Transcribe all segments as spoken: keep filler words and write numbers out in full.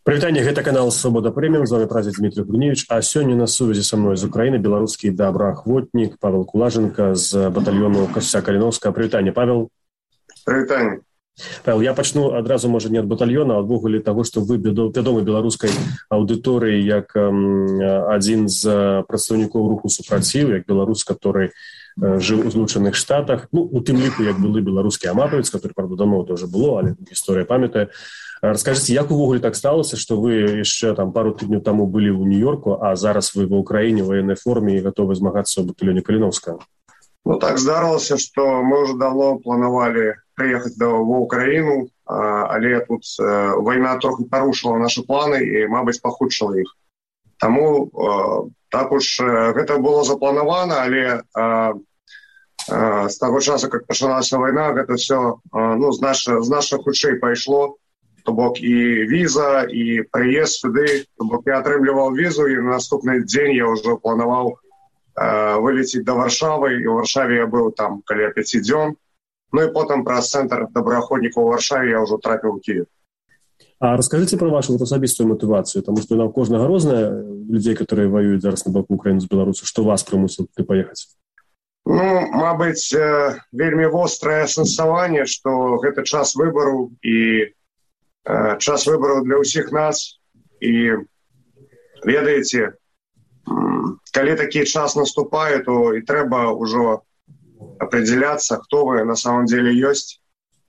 Прывітанне, гэта канал Свабода Прэміум, з вами прадзед Дмітрий Гуневич, а сёння на сувязі са мной з Украіны беларускі добраахвотнік Павел Кулаженко з батальёну Касця Каліновска. Прывітанне, Павел. Прывітанне. Павел, я пачну адразу, можа, не ад батальёна, а адвогуле таго, што вы вядомы беларускай аўдыторыі як адзін з прадстаўнікоў руху супраціў, як беларус, который жыў у Злучаных Штатах, ну, у тым ліку, як былы беларускі аматовец, который, правда, давно тоже было, але гісторыя памятае. Расскажите, як увогуле так сталося, што вы яшчэ там пару тыдняў таму былі ў Нью-Йорку, а зараз вы ва Ўкраіне ў ваеннай форме і гатовы змагацца ў батальёне Каліновска? Ну, так здарылася, што мы ўжо давно планавалі прыехаць ва Ўкраіну, але тут вайна трохі парушыла нашы планы і, мабыць, пахудшыла іх. Таму так уж гэта было запланавана, але з таго часу, як пачалася вайна, гэта ўсё ну, значна хутчэй пайшло. То бок і віза, і прыезд сюды, то бок я атрымліваў візу, і на наступны дзень я ўжо планаваў э, вылеціць да Варшавы, і ў Варшаве я быў там каля пяці дзён. Ну і потым праз цэнтр добраахвотнікаў у Варшаве я ўжо трапіў у Киев. А расскажите про вашу вот асабістую мотивацию, потому что у кожнага розная людей, которые воюют зараз на боку Украины с Беларусью. Что вас прымусіла туды паехаць? Ну, мабыць, э, вельмі вострае асэнсаванне, што гэта час выбару і час выбору для ўсіх нас, і ведаеце, калі такі час наступае, то і трэба ўжо определяться, хто вы на самом деле ёсць.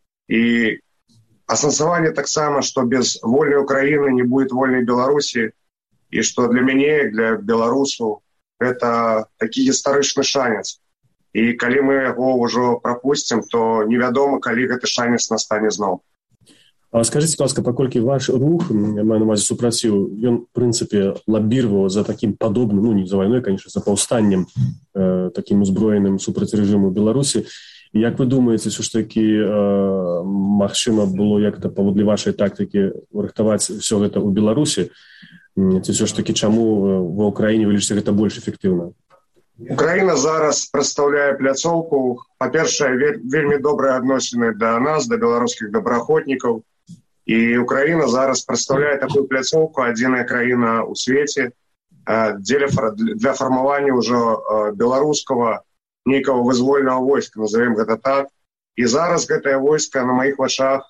І асэнсаванне таксама, што без вольнай Украіны не будет вольнай Беларусі, і што для мяне, для беларусаў, гэта такі гістарычны шанец. І калі мы яго ўжо прапусцім, то невядома, калі гэты шанец настане зноў. А скажите, ласка, паколькі ваш рух, я маю на увазе супраціў, ён, в прынцыпе, лаббірваў за такім падобным, ну, не за вайной, конечно, за паўстаннем, э, такім узброеным супраць рэжыму Беларусі. І як вы думаеце, що ж такі э, магчыма было як-то паводле вашай тактыкі рыхтаваць все гэта ў Беларусі? Ці все ж такі чаму ва Ўкраіне вы лічыце гэта больш эфектыўна? Украіна зараз прадстаўляе пляцоўку, па-першае, вельмі добрыя адносіны да нас, да беларускіх добраахвотнікаў. І Украіна зараз прадстаўляе такую пляцоўку, адзіная краіна ў свеце, дзеля для фармавання ўжо беларускага нейкага вызвольнага войска, назовем гэта так. І зараз гэтае войска на маіх вачах,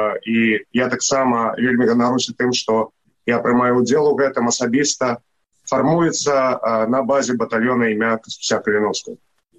і я таксама вельмі ганаруся тым, што я прымаю ўдзел у гэтым асабіста, фармуецца на базе батальёна імя Касця Каліновскага.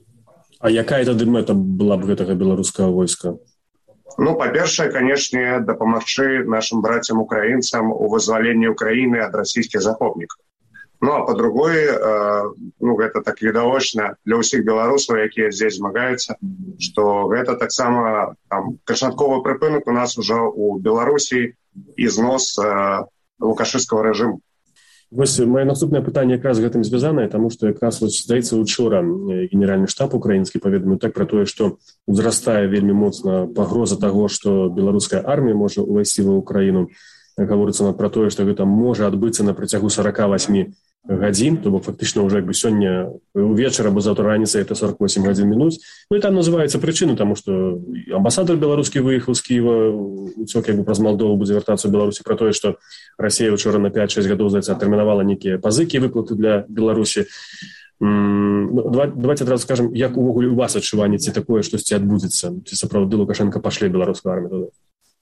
А якая тады мэта была б гэтага беларускага войска? Ну, па-першае, канешне, дапамагчы нашим братцям-украінцам у вызваленні Украіны ад расійскіх захопнікаў. Ну, а па-другое, э, ну, гэта так відавочна для ўсіх беларусаў, якія здесь змагаюцца, што гэта таксама там канчатковы прыпынак у нас ужо ў Беларусі і знос э, лукашысцкага рэжыму. Вось моє наступне пытанне якраз з гэтым звязанае, таму што якраз вось, здаецца, учора генеральны штаб украінскі паведаміў так пра тое, што узрастае вельмі моцна пагроза таго, што беларуская армія можа ўвайсці ва Ўкраіну. Гаворыцца пра тое, што гэта можа адбыцца на працягу сорок восемь гадзін, то бок фактычна ўжо як бы сёння увечар або заўтра раніцай это сорок восемь гадзін мінут. Ну і там называюцца прычыны, таму што амбасадар беларускі выехаў з Кіева, уцёк як бы праз Малдову будзе вяртацца ў Беларусі, пра тое, што Расія учора на пять-шесть гадоў, здаецца, атэрмінавала нейкія пазыкі, выплаты для Беларусі. Давайте адразу скажам, як увогуле у вас адчуванне, ці такое штосьці адбудзецца, ці сапраўды Лукашенко пашле беларускую армію туды?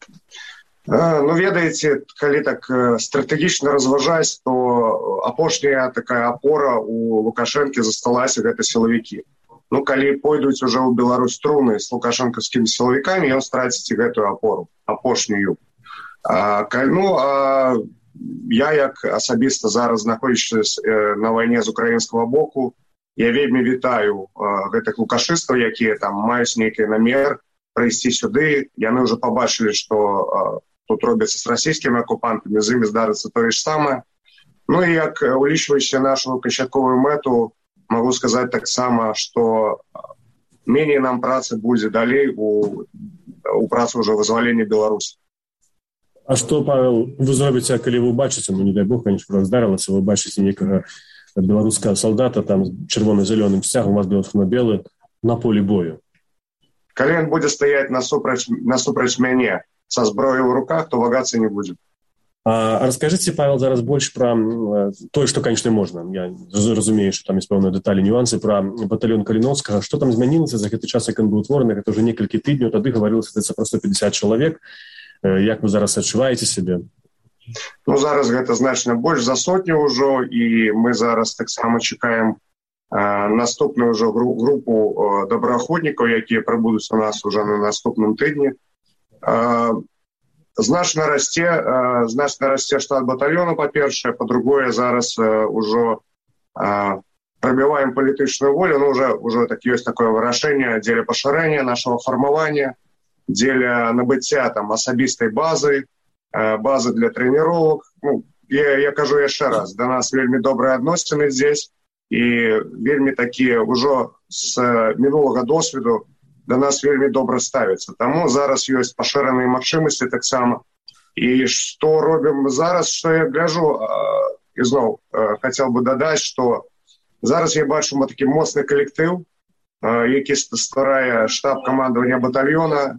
Ну, ведаеце, калі так стратэгічна разважаць, то апошняя такая апора у Лукашэнкі засталася гэта сілавікі. Ну, калі пойдуць уже ў Беларусь струны з лукашэнкаўскімі сілавікамі, ён страціць гэтую апору, апошнюю. А, ну, а я, як асабіста зараз знаходзячись на вайне з украінскага боку, я вельмі вітаю гэтых лукашыстаў, якія там маюць нейкі намер прыйсці сюды. Яны ўжо пабачылі, што тут робіцца з расійскімі акупантамі, з імі здарыцца тое ж самае. Ну і як улічваючы нашу канчатковую мэту, магу сказаць таксама, што меней нам працы будзе далей у, у працы ўжо вызвалення Беларусі. А што, Павел, вы зробіце, калі вы бачыце, ну не дай Бог, конечно, здарылася, вы бачыце некага беларускага салдата там з чырвона-зялёным сцягам, у вас бело-белы на полі бою? Калі ён будзе стаяць насупраць, насупраць мяне, со зброей в руках, то вагацца не будет. А расскажите, Павел, зараз больше про то, что, конечно, можно. Я разумею, что там есть певные детали, нюансы про батальон Калиновского. Что там изменилось за этот час, как он был утворений? Это уже несколько тыдней. Тогда говорилось, это про сто пятьдесят человек. Как вы зараз адчуваеце себе? Ну, зараз гэта значна больш за сотню ўжо, і мы зараз таксама чакаем э, наступную ўжо гру- групу э, добраахвотнікаў, якія прыбудуць у нас уже на наступным тыдні. Э, Значна расце, э, значна расце штат батальёна, па-першае, па-другое, зараз э, ужо э, прабіваем палітычную волю, ну, уже, уже так, ёсць такое вырашэнне дзеля пашырэння нашага фармавання, дзеля набыцця там асабістай базы, э, базы для трэніровак. Ну, я, я кажу яшчэ раз, да нас вельмі добрыя адносіны здесь, і вельмі такія ўжо з мінулага досведу да нас вельмі добра ставіцца. Таму зараз ёсць пашыраныя магчымасці таксама. І што робім зараз, што я гляжу, і зноў хацеў бы дадаць, што зараз я бачу такі моцны калектыў, які стварае штаб камандавання батальёна.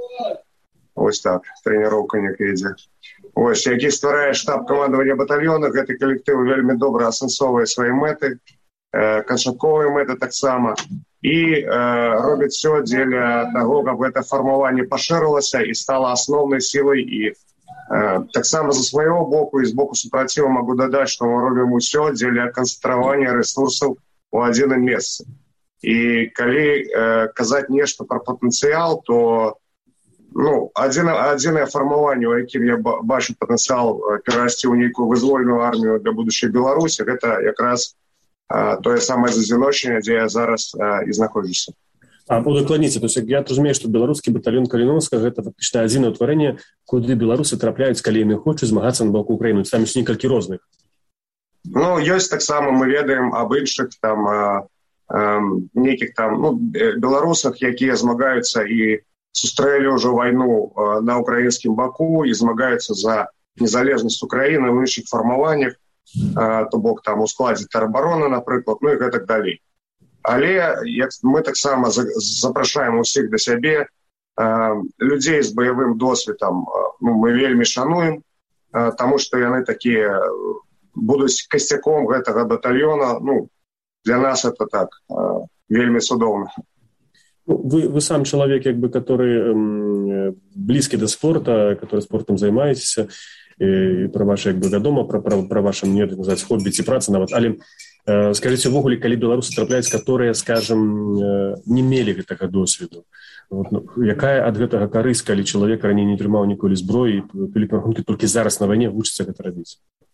Ось так, трэніроўка некая ідзе. Ось, які стварае штаб камандавання батальёна, гэты калектыў вельмі добра асэнсоўвае свае мэты, канчатковыя мэты таксама. І э, робіць все дзеля таго, каб гэта фармаванне пашырылася і стала асноўнай сілай. І э, таксама за свайго боку і з боку супраціву магу дадаць, што мы робім усё дзеля канцэнтравання рэсурсаў у адзіным месцы. І калі э, казаць нешта пра патэнцыял, то ну, адзіна, адзінае фармаванне, у якім я бачу патэнцыял перарасці ў нейкую вызвольную армію для будучай Беларусі, гэта якраз тое самае зазіночнае, дзе я зараз а, і знаходжуся. А удакладніце, то есть я разумею, што беларускі батальён Каліновскага гэта фактычна адзінае ўтварэнне, куды беларусы трапляюць, калі яны хочуць змагацца на баку Украіны. Там ёсць некалькі розных. Ну, ёсць таксама, мы ведаем аб іншых там а, а, нейкіх там ну, беларусах, якія змагаюцца і сустрэлі ўжо вайну а, на украінскім баку і змагаюцца за незалежнасць Украіны ў іншых фармаваннях. То бок там у складзе тэробароны, напрыклад, ну і гэтак далей. Але як мы таксама запрашаем усіх да сябе, людзей з баявым досведам ну, мы вельмі шануем, таму што яны такія будуць касцяком гэтага батальёна. Ну, для нас это так вельмі цудоўна. Вы, вы сам человек, как бы, который м, близкий до спорта, который спортом занимаетесь, і пра ваша, як бы, вядома, пра, пра, пра ваша, мне называць, хоббі ці праца нават. Але э, скажыце, увогуле, калі беларусы трапляюць, которые, скажем, э, не мелі гэтага досведу. Вот, ну, якая ад гэтага карысць, калі чалавек раней не трымаў ніколі зброі, і рахункі толькі зараз на вайне вучыцца гэта рабіць?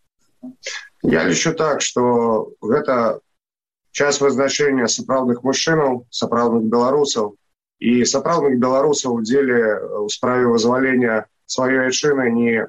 Я лічу так, што гэта час вызначэння сапраўдных мужчынаў, сапраўдных беларусаў, і сапраўдных беларусаў у дзеле ў справе вызвалення сваёй айчыны не,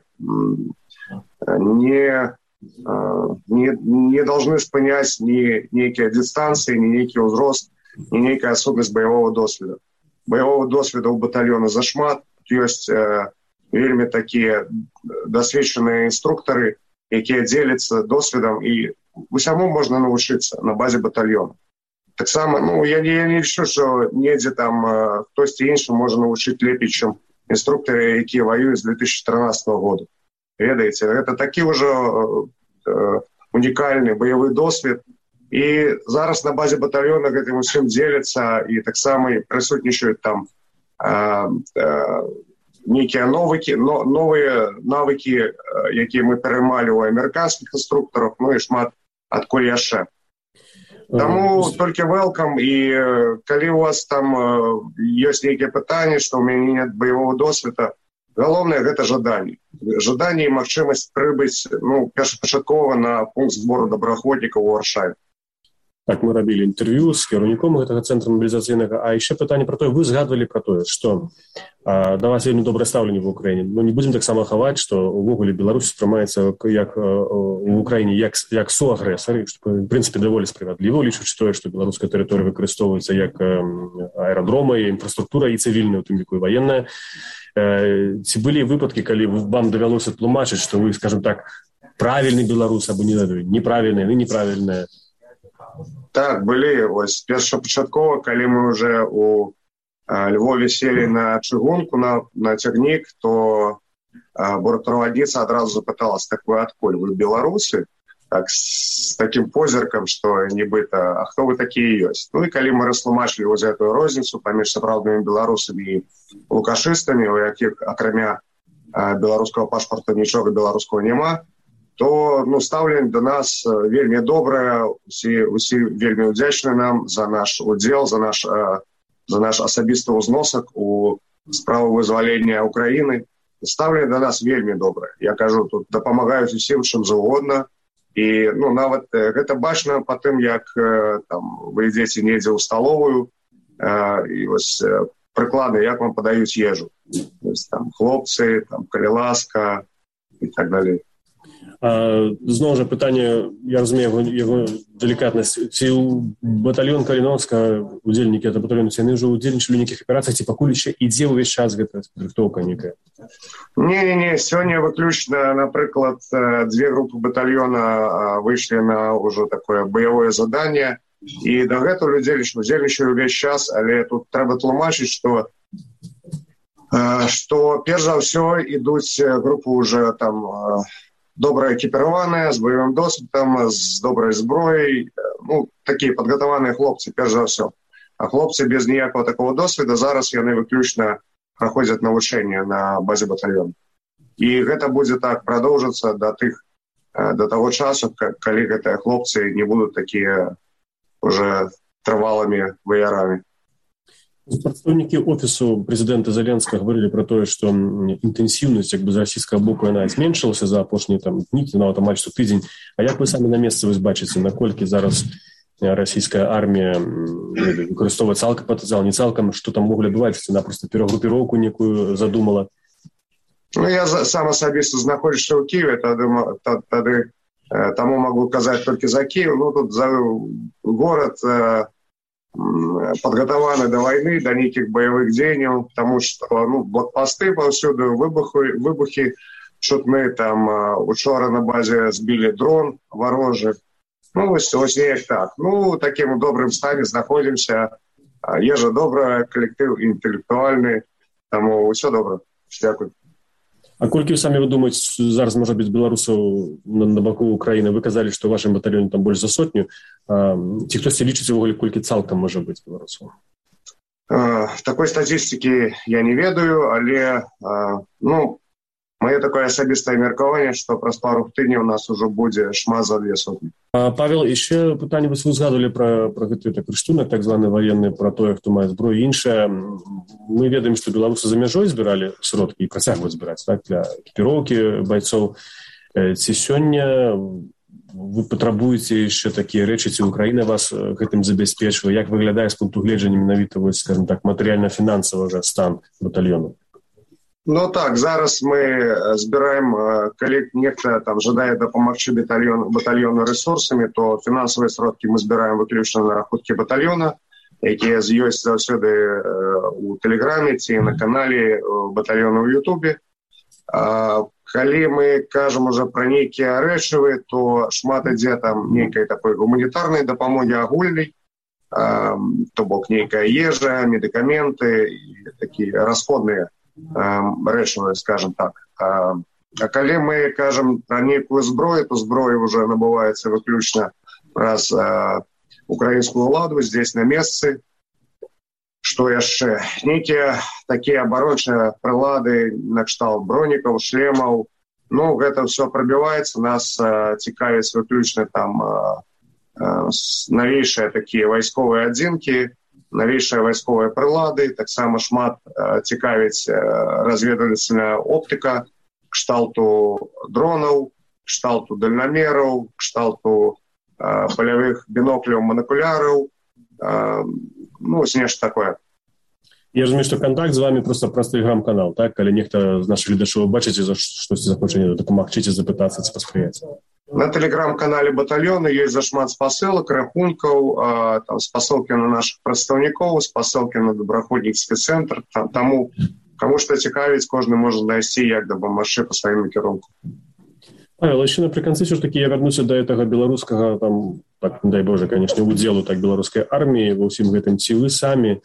не, не, не должны спыняць ни нейкія дистанцыі, ни нейкі ўзрост, ни нейкая асобнасць баявога досведу. Баявога досведу ў батальёна зашмат, ёсць э, вельмі такія дасведчаныя інструктары, якія дзеляцца досведам, і усяму можна навучыцца на базе батальёна. Таксама, ну, я не, я не лічу, што недзе там э, хтосьці іншы можа навучыць лепей, чым інструктары, якія ваююць з две тысячи тринадцатого года. Ведаеце, гэта такі ўжо э, унікальны баявы досвед. І зараз на базе батальёна гэтым усім дзеляцца і таксама прысутнічаюць там э, э, нейкія навыкі, но, новыя навыкі, э, якія мы пераймалі ў амерыканскіх інструктарах, ну і шмат адкуль яшчэ. Таму uh, толькі welcome, і калі у вас там uh, ёсць нейкія пытанні, што ў мяне нет баявога досведа, галоўнае гэта жаданне. Жаданне і магчымасць прыбыць, ну, першапачаткова на пункт збору добраахвотнікаў у Варшаве. Так, мы рабілі інтэрв'ю з кіраўніком гэтага цэнтра мабілізацыйнага. А яшчэ пытанне пра тое, вы згадвалі пра тое, што а, да вас вельмі добрае стаўленне в Украіне. Ну, не будзем таксама хаваць, што увогуле Беларусь спрымаецца як у Украіне як, як суагрэсар, што, в прынцыпе, даволі справядліва, лічучы тое, што беларуская тэрыторыя выкарыстоўваецца як аэрадрома, інфраструктура і цывільная, у тым ліку і ваенная. Ці былі выпадкі, калі вам давялося тлумачыць, што вы, скажем так, правільны беларус або неправільны, неправільны? Так, былі. Ось першапачаткова, калі мы уже у а, Львове сели на чыгунку, на, на цягнік, то бортпроводница адразу запыталась: так вы адкуль, вы белорусы? Так, с таким позіркам, што нібыта, а хто вы такія ёсць? Ну і калі мы растлумачылі вось гэтую розніцу паміж сапраўднымі беларусамі і лукашыстамі, у якіх акрамя беларускага пашпарта нічога беларускага няма, то ну, стаўленне да нас вельмі добрае, усе, усе вельмі ўдзячны нам за наш удзел, за наш, за наш асабісты ўзносак у справу вызвалення Украіны. Стаўленне да нас вельмі добрае. Я кажу, тут дапамагаюць усім чым заўгодна. І ну, нават гэта бачна па тым, як там, вы ідзеце недзе ў сталовую, і вось прыклады, як вам падаюць ежу. Вось, там, хлопцы, там, калі ласка і так далей. А, зноў жа пытанне, я разумею яго, яго далікатнасць. Ці батальён Каліновска, удзельнікі этого батальёну, ці яны ўжо удзельнічалі ў нейкіх аперацыях, ці пакуль яшчэ ідзе ўвесь час гэта падрыхтоўка некая? Не-не-не, сёння выключна, напрыклад, дзве групы батальёна выйшлі на ўжо такое баявое заданне, і дагэтуль удзельнічалі, удзельнічалі ўвесь час, але тут трэба тлумачыць, што што перш за ўсё ідуць групы ўжо там добра экіпіраваныя, з баявым досведам, з добрай зброяй, ну, такія падгатаваныя хлопцы, перш за ўсё. А хлопцы без ніякага такого досведа зараз яны выключна праходзяць навучэнне на базе батальёна. І гэта будзе так прадоўжыцца да тых, да таго часу, калі гэтыя хлопцы не будуць такія уже трывалымі ваярамі. Прадстаўнікі офісу прэзідэнта Зеленскага говорили про тое, што інтэнсіўнасць як бы з расійскага боку яна зменшылася за апошнія там дні, нават амаль што тыдзень. А як вы самі на месцы вось бачыце, наколькі зараз расійская армія выкарыстоўвае цалкам патэнцыял, не цалкам, што там моглі адбывацца, ці напроста перагрупіроўку некую задумала? Ну, я сам асабіста знаходжуся ў Кіеве, тады, тады таму магу казаць толькі за Кіев. Ну, тут за горад подготованы до войны, до неких боевых дзеянняў, потому что ну, блокпосты повсюду, выбухи, выбухи. Что-то там учора на базе сбили дрон ворожий. Ну, ось, ось неяк так. Ну, таким добрым стане знаходимся. Ежа добра, коллектив интеллектуальный. Тому все добре. Дякую. А колькі самі вы думаеце, зараз можа быць беларусаў на, на баку Украіны? Вы казалі, што ў вашым батальёне там больш за сотню. А, ці хтосьці лічыць увогуле, колькі цалкам можа быць беларусаў? А, такой статистики я не ведаю, але а, ну, мое такое асабістае меркаванне, што праз пару тыдняў у нас ужо будзе шмат за две сотні. А, Павел, яшчэ пытанне, вы згадывалі пра, пра гэты так, рыштунак, так званы ваенны, пра тое, хто мае зброю і іншае. Мы ведаем, што беларусы за мяжой збіралі сродкі і працягваюць збіраць так, для экіпіроўкі байцоў. Ці сёння вы патрабуеце яшчэ такія рэчы, ці Украіна вас гэтым забяспечвае? Як выглядае з пункту гледжання менавіта, скажем так, матэрыяльна-фінансавага стан батальёну? Ну так, зараз мы збираем, калі нехта там жадае дапамагчы батальёну, батальёну ресурсамі, то фінансавыя сродкі мы збираем выключна на рахункі батальёна, якія ёсць заўсёды у Тэлеграме ці на канале батальёна ў Ютубе. Калі мы кажам уже пра нейкія рэчывы, то шмат ідзе там нейкай такой гуманітарнай дапамогі агульнай, то бок нейкая ежа, медыкаменты і такія расходныя рэчывы, скажем так. А, а калі мы кажам пра нейкую зброю, то зброя уже набываецца выключна праз а, украінскую ўладу здесь на месцы. Што яшчэ? Нейкія такія абарончыя прылады накшталт бронікаў, шлемаў. Ну, гэта ўсё прабіваецца. Нас а, цікавяць выключна там а, а, навейшыя такія вайсковыя адзінкі, навейшыя вайсковыя прылады, таксама шмат а, цікавіць а, разведвальная оптыка, кшталту дронаў, кшталту дальнамераў, кшталту а, палявых бінокляў, манакуляраў, а, ну, ось нешта такое. Я разумею, што контакт з вами просто праз тэлеграм-канал, так? Калі нехта з нашых гледачоў бачыце, за штосьці захоча дапамагчы ці запытацца, ці паспрыяць. На тэлеграм-канале батальёна ёсць зашмат спасылак, рахункаў, там, спасылкі на наших прадстаўнікоў, спасылкі на добраахвотніцкі цэнтр. Таму, каму што цікавіць, кожны можа знайсці, як дапамагчы па сваім накірунку. Павел, яшчэ напрыканцы ўсё ж такі я вярнуся да гэтага беларускага, там, так, дай Боже, канечне, удзелу так беларускай арміі ва ўсім гэтым. Ці вы самі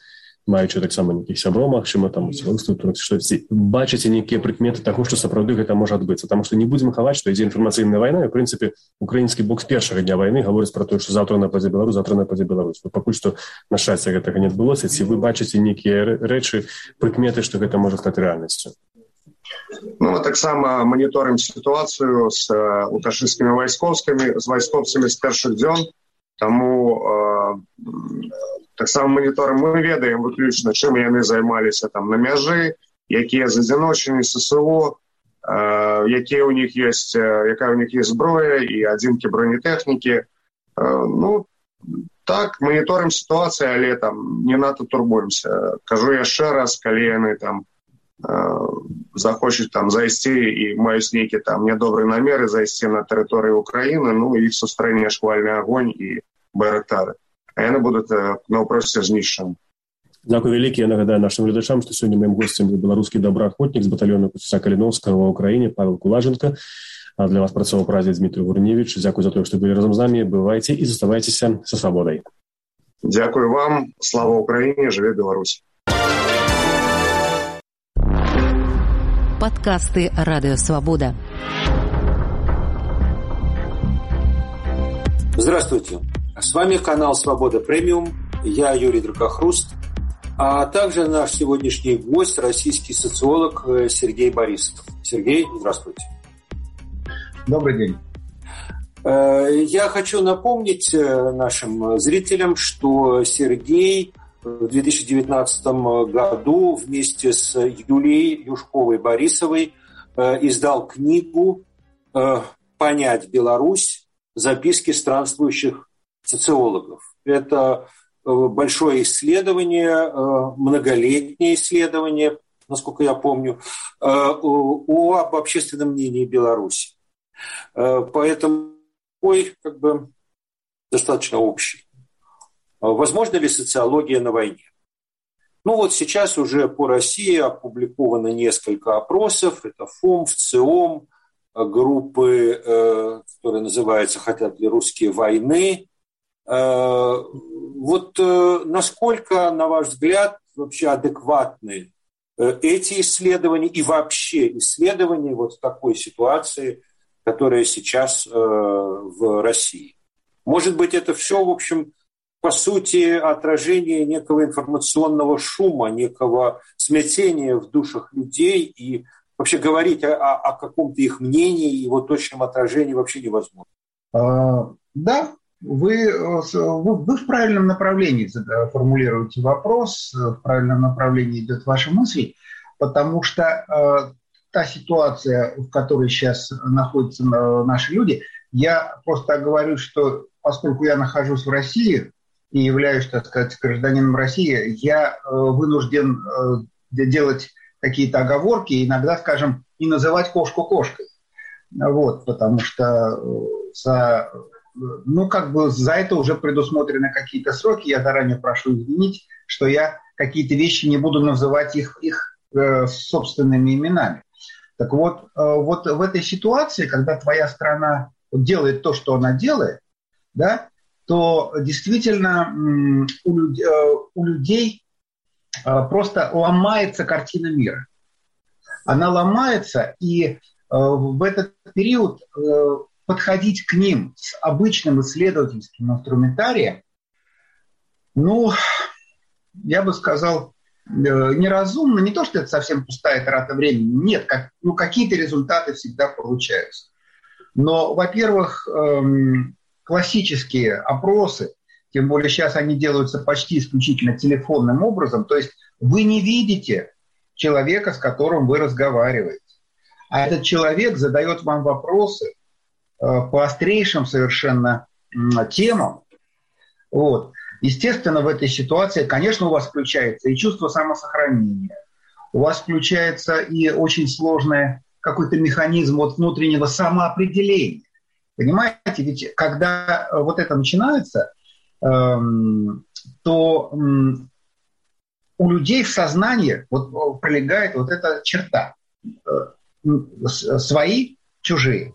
маючы таксама нейкіх сяброў, магчыма, там у сіловых структурах, што бачыце нейкія прыкметы таго, што сапраўды гэта можа адбыцца. Таму што не будзем хаваць, што ідзе інфармацыйная вайна, і, ў прынцыпе, украінскі бок з першага дня вайны гаворыць пра тое, што заўтра нападзе Беларусь, заўтра нападзе Беларусь. Пакуль што, на шчасце, гэтага не адбылося. Ці вы бачыце нейкія рэчы, прыкметы, што гэта можа стаць рэальнасцю? Ну, таксама моніторым сітуацыю з лукашынскімі вайскоўскімі, з вайскоўцамі з першых дзён. Таму э, таксама моніторым мы ведаем выключна, чым яны займаліся там на мяжы, якія задзяночаны ССО, э, якія ў них ёсць, якая ў них ёсць зброя і адзінкі бронетэхнікі. Э, ну, так, моніторым сітуацыю, але там не надта турбуемся. Кажу яшчэ раз, калі яны там захочуць там зайсці і маюць нейкі там нядобрыя намеры зайсці на тэрыторыю Украіны, ну, іх сустрэне шквальны агонь і байрактары. А яны будуць наўпросце знішчаны. Дзякуй вялікі. Я нагадаю нашим гледачам, што сёння маім госцем быў беларускі добраахвотнік з батальёна Куцюса Каліновскага ва ўкраіне Павел Кулаженко. А для вас працаваў прадзед Дмітрый Гурневіч. Дзякуй за тое, што былі разам з намі. Бывайце і заставайцеся са свабодай. Дзякуй вам. Слава Украіне, жыве Беларусь. Подкасты «Радио Свобода». Здравствуйте. С вами канал «Свобода Премиум». Я Юрий Дракохруст, а также наш сегодняшний гость, российский социолог Сергей Борисов. Сергей, здравствуйте. Добрый день. Я хочу напомнить нашим зрителям, что Сергей в две тысячи девятнадцатом году вместе с Юлией Юшковой-Борисовой издал книгу «Понять Беларусь. Записки странствующих социологов». Это большое исследование, многолетнее исследование, насколько я помню, об общественном мнении Беларуси. Поэтому ой, как бы достаточно общий. Возможно ли социология на войне? Ну вот сейчас уже по России опубликовано несколько опросов. Это ФОМ, ВЦИОМ, группы, которые называются «Хотят ли русские войны?». Вот насколько, на ваш взгляд, вообще адекватны эти исследования и вообще исследования вот в такой ситуации, которая сейчас в России? Может быть, это все, в общем, по сути, отражение некого информационного шума, некого смятения в душах людей, и вообще говорить о, о каком-то их мнении, его точном отражении вообще невозможно. А, да, вы, вы, вы в правильном направлении формулируете вопрос, в правильном направлении идет ваша мысль, потому что э, та ситуация, в которой сейчас находятся наши люди, я просто говорю, что поскольку я нахожусь в России, и являюсь, так сказать, гражданином России, я э, вынужден э, делать какие-то оговорки, иногда, скажем, и называть кошку кошкой. Вот, потому что э, за, ну, как бы за это уже предусмотрены какие-то сроки. Я заранее прошу извинить, что я какие-то вещи не буду называть их, их э, собственными именами. Так вот, э, вот в этой ситуации, когда твоя страна делает то, что она делает, да, то действительно у людей, у людей просто ломается картина мира. Она ломается, и в этот период подходить к ним с обычным исследовательским инструментарием, ну, я бы сказал, неразумно. Не то, что это совсем пустая трата времени. Нет, как, ну, какие-то результаты всегда получаются. Но, во-первых, классические опросы, тем более сейчас они делаются почти исключительно телефонным образом, то есть вы не видите человека, с которым вы разговариваете. А этот человек задает вам вопросы э, по острейшим совершенно э, темам. Вот. Естественно, в этой ситуации, конечно, у вас включается и чувство самосохранения, у вас включается и очень сложный какой-то механизм вот внутреннего самоопределения. Понимаете, ведь когда вот это начинается, эм, то эм, у людей в сознании вот пролегает вот эта черта. Э, свои, чужие.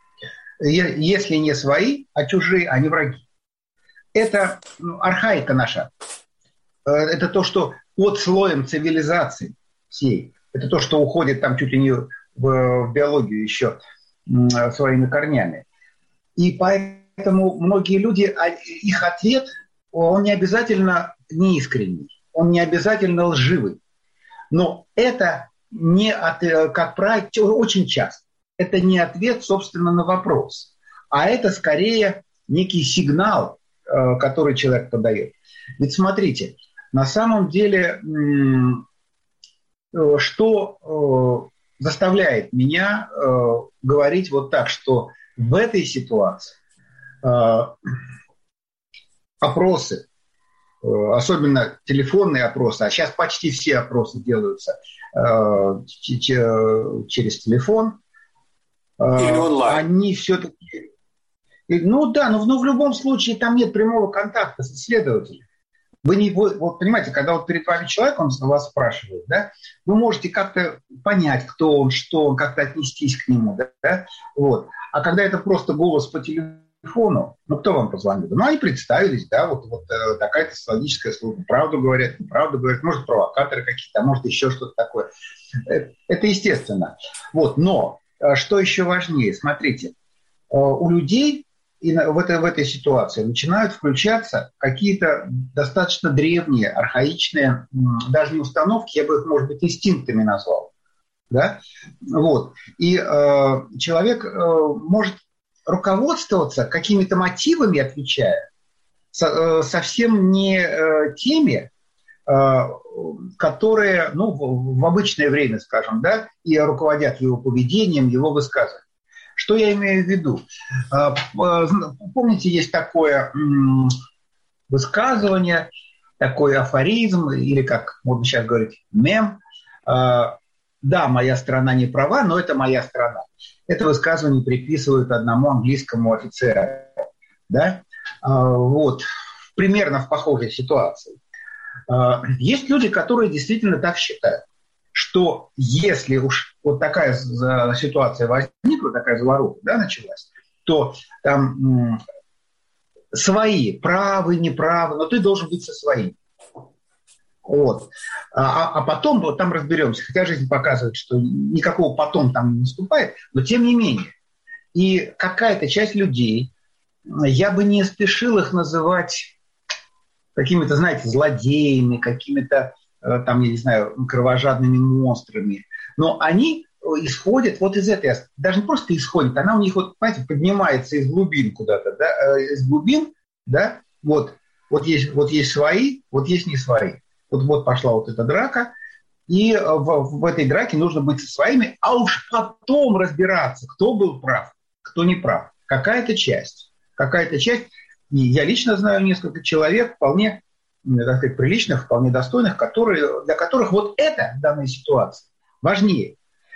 Если не свои, а чужие, они враги. Это ну, архаика наша. Это то, что под слоем цивилизации всей. Это то, что уходит там чуть ли не в, в биологию еще своими корнями. И поэтому многие люди, их ответ, он не обязательно неискренний, он не обязательно лживый. Но это не, от, как правило, очень часто, это не ответ, собственно, на вопрос, а это скорее некий сигнал, который человек подает. Ведь смотрите, на самом деле, что заставляет меня говорить вот так, что в этой ситуации опросы, особенно телефонные опросы, а сейчас почти все опросы делаются через телефон, или онлайн. Они все-таки... Ну да, но, но в любом случае там нет прямого контакта с исследователем. Вы не, вот, вот понимаете, когда вот перед вами человек, он вас спрашивает, да, вы можете как-то понять, кто он, что он, как-то отнестись к нему, да, да, вот. А когда это просто голос по телефону, ну кто вам позвонил? Ну они представились, да, вот, вот э, такая-то социологическая служба, правду говорят, неправду говорят, может провокаторы какие-то, а может еще что-то такое. Это, это естественно. Вот, но э, что еще важнее, смотрите, э, у людей и в этой, в этой ситуации начинают включаться какие-то достаточно древние, архаичные, даже не установки, я бы их, может быть, инстинктами назвал. Да? Вот. И э, человек э, может руководствоваться какими-то мотивами, отвечая, со, э, совсем не э, теми, э, которые ну, в, в обычное время, скажем, да, и руководят его поведением, его высказыванием. Что я имею в виду? Помните, есть такое высказывание, такой афоризм, или, как можно сейчас говорить, мем. Да, моя страна не права, но это моя страна. Это высказывание приписывают одному английскому офицеру. Да? Вот. Примерно в похожей ситуации. Есть люди, которые действительно так считают, что если уж вот такая ситуация возникла, такая заваруха, да, началась, то там м, свои, правы, неправы, но ты должен быть со своим. Вот. А, а потом вот там разберемся. Хотя жизнь показывает, что никакого потом там не наступает, но тем не менее. И какая-то часть людей, я бы не спешил их называть какими-то, знаете, злодеями, какими-то там, я не знаю, кровожадными монстрами. Но они исходят вот из этой, даже не просто исходят, она у них, вот, понимаете, поднимается из глубин куда-то, да, из глубин, да, вот, вот есть, вот есть свои, вот есть не свои. Вот, вот пошла вот эта драка, и в, в этой драке нужно быть со своими, а уж потом разбираться, кто был прав, кто не прав. Какая-то часть, какая-то часть, и я лично знаю несколько человек, вполне так сказать, приличных, вполне достойных, которые, для которых вот это в данной ситуации важнее.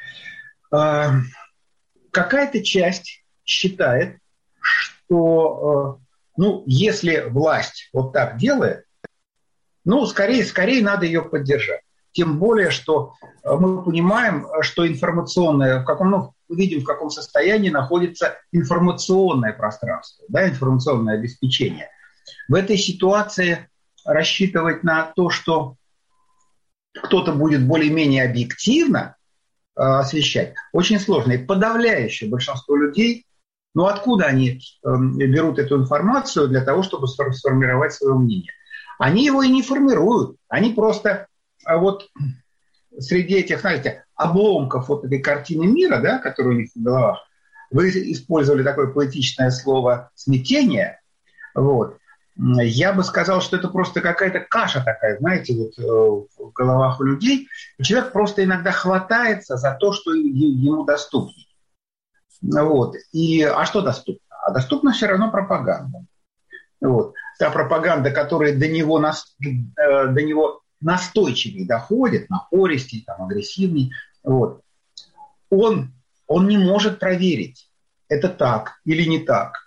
Какая-то часть считает, что ну, если власть вот так делает, ну, скорее, скорее надо ее поддержать. Тем более, что мы понимаем, что информационное, в каком, ну, мы видим, в каком состоянии находится информационное пространство, да, информационное обеспечение. В этой ситуации рассчитывать на то, что кто-то будет более-менее объективно э, освещать, очень сложно. И подавляющее большинство людей, ну откуда они э, берут эту информацию для того, чтобы сформировать свое мнение? Они его и не формируют. Они просто э, вот среди этих, знаете, обломков вот этой картины мира, да, которая у них в головах, вы использовали такое поэтичное слово «смятение», вот. Я бы сказал, что это просто какая-то каша такая, знаете, вот в головах у людей. И человек просто иногда хватается за то, что ему доступно. Вот. И, а что доступно? А доступна все равно пропаганда. Вот. Та пропаганда, которая до него, нас, до него настойчивее доходит, напористей, там, агрессивней, вот. он, он не может проверить, это так или не так.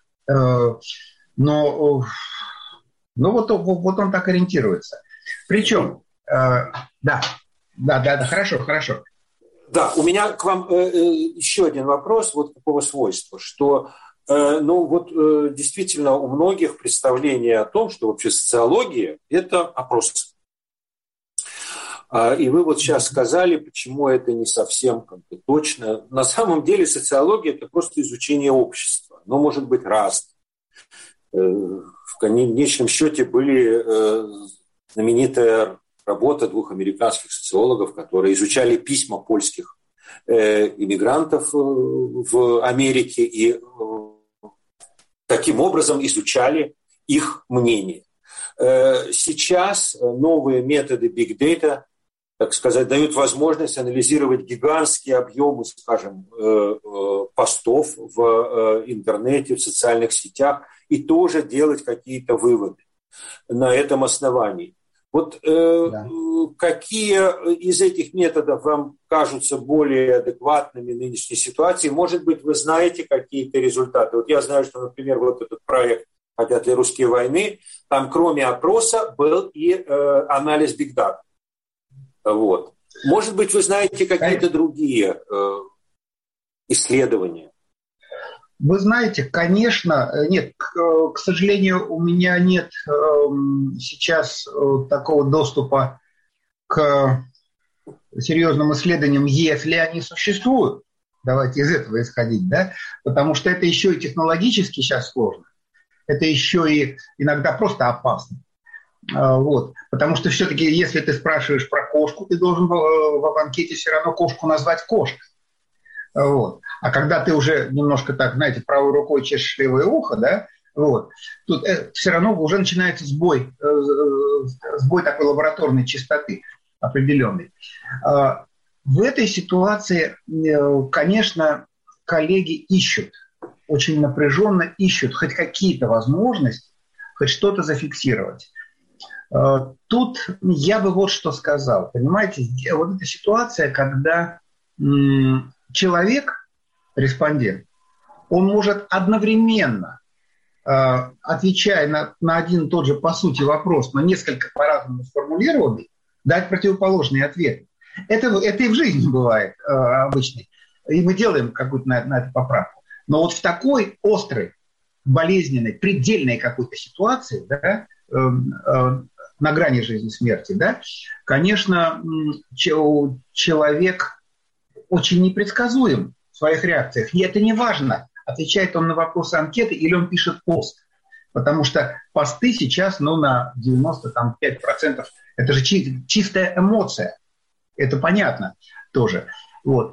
Но... Ну, вот, вот он так ориентируется. Причем, э, да, да, да, да, хорошо, хорошо. Да, у меня к вам э, еще один вопрос вот такого свойства, что, э, ну, вот э, действительно у многих представление о том, что вообще социология – это опрос. И вы вот сейчас сказали, почему это не совсем как бы точно. На самом деле социология – это просто изучение общества. Оно может быть разным. В конечном счете были знаменитая работа двух американских социологов, которые изучали письма польских иммигрантов в Америке и таким образом изучали их мнение. Сейчас новые методы Big Data, так сказать, дают возможность анализировать гигантские объемы, скажем, постов в интернете, в социальных сетях и тоже делать какие-то выводы на этом основании. Вот э, да. какие из этих методов вам кажутся более адекватными в нынешней ситуации? Может быть, вы знаете какие-то результаты? Вот я знаю, что, например, вот этот проект «Хотят ли русские войны», там кроме опроса был и э, анализ Big Data. Вот. Может быть, вы знаете какие-то другие э, исследования? Вы знаете, конечно, нет, к, к сожалению, у меня нет э, сейчас э, такого доступа к серьезным исследованиям, если они существуют. Давайте из этого исходить, да, потому что это еще и технологически сейчас сложно, это еще и иногда просто опасно. Э, вот. Потому что все-таки, если ты спрашиваешь про кошку, ты должен в, в анкете все равно кошку назвать кошкой. Вот. А когда ты уже немножко так, знаете, правой рукой чешешь левое ухо, да, вот, тут э, все равно уже начинается сбой, э, сбой такой лабораторной чистоты определенной. Э, в этой ситуации, э, конечно, коллеги ищут, очень напряженно ищут хоть какие-то возможности, хоть что-то зафиксировать. Э, тут я бы вот что сказал. Понимаете, вот эта ситуация, когда... М- Человек, респондент, он может одновременно, э, отвечая на, на один и тот же, по сути, вопрос, но несколько по-разному сформулированный, дать противоположные ответы. Это, это и в жизни бывает э, обычно. И мы делаем какую-то на, на эту поправку. Но вот в такой острой, болезненной, предельной какой-то ситуации, да, э, э, на грани жизни и смерти, да, конечно, ч- человек... очень непредсказуем в своих реакциях. И это не важно, отвечает он на вопросы анкеты или он пишет пост. Потому что посты сейчас ну, на девяносто пять процентов это же чи- чистая эмоция. Это понятно тоже. Вот.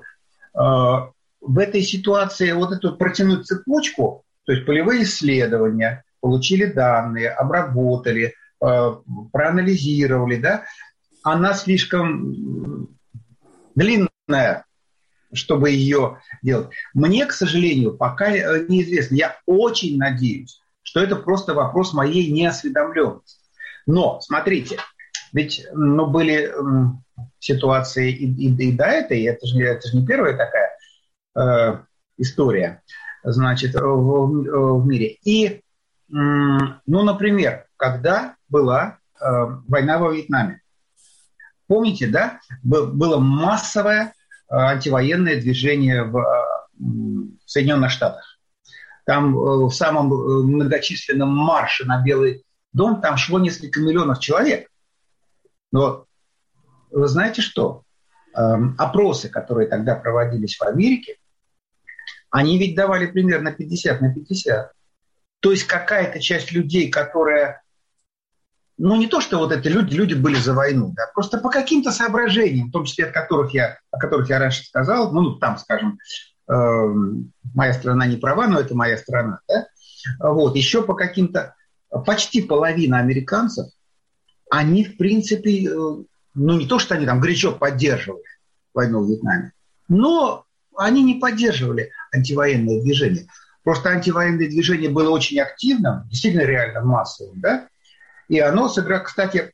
В этой ситуации вот эту протянуть цепочку, то есть полевые исследования, получили данные, обработали, проанализировали, да, она слишком длинная, чтобы ее делать. Мне, к сожалению, пока неизвестно. Я очень надеюсь, что это просто вопрос моей неосведомленности. Но, смотрите, ведь ну, были м, ситуации и, и, и до этой, это же, это же не первая такая э, история, значит, в, в мире. И, м, ну, например, когда была э, война во Вьетнаме. Помните, да? Было массовое антивоенное движение в Соединенных Штатах. Там в самом многочисленном марше на Белый дом там шло несколько миллионов человек. Но вы знаете что? Опросы, которые тогда проводились в Америке, они ведь давали примерно пятьдесят на пятьдесят. То есть какая-то часть людей, которая... Ну, не то, что вот это люди, люди были за войну, да, просто по каким-то соображениям, в том числе, от которых я, о которых я раньше сказал, ну, там, скажем, э, моя страна не права, но это моя страна, да, вот, еще по каким-то, почти половина американцев, они, в принципе, э, ну, не то, что они там горячо поддерживали войну в Вьетнаме, но они не поддерживали антивоенное движение. Просто антивоенное движение было очень активным, действительно реально массовым, да. И оно сыграло, кстати,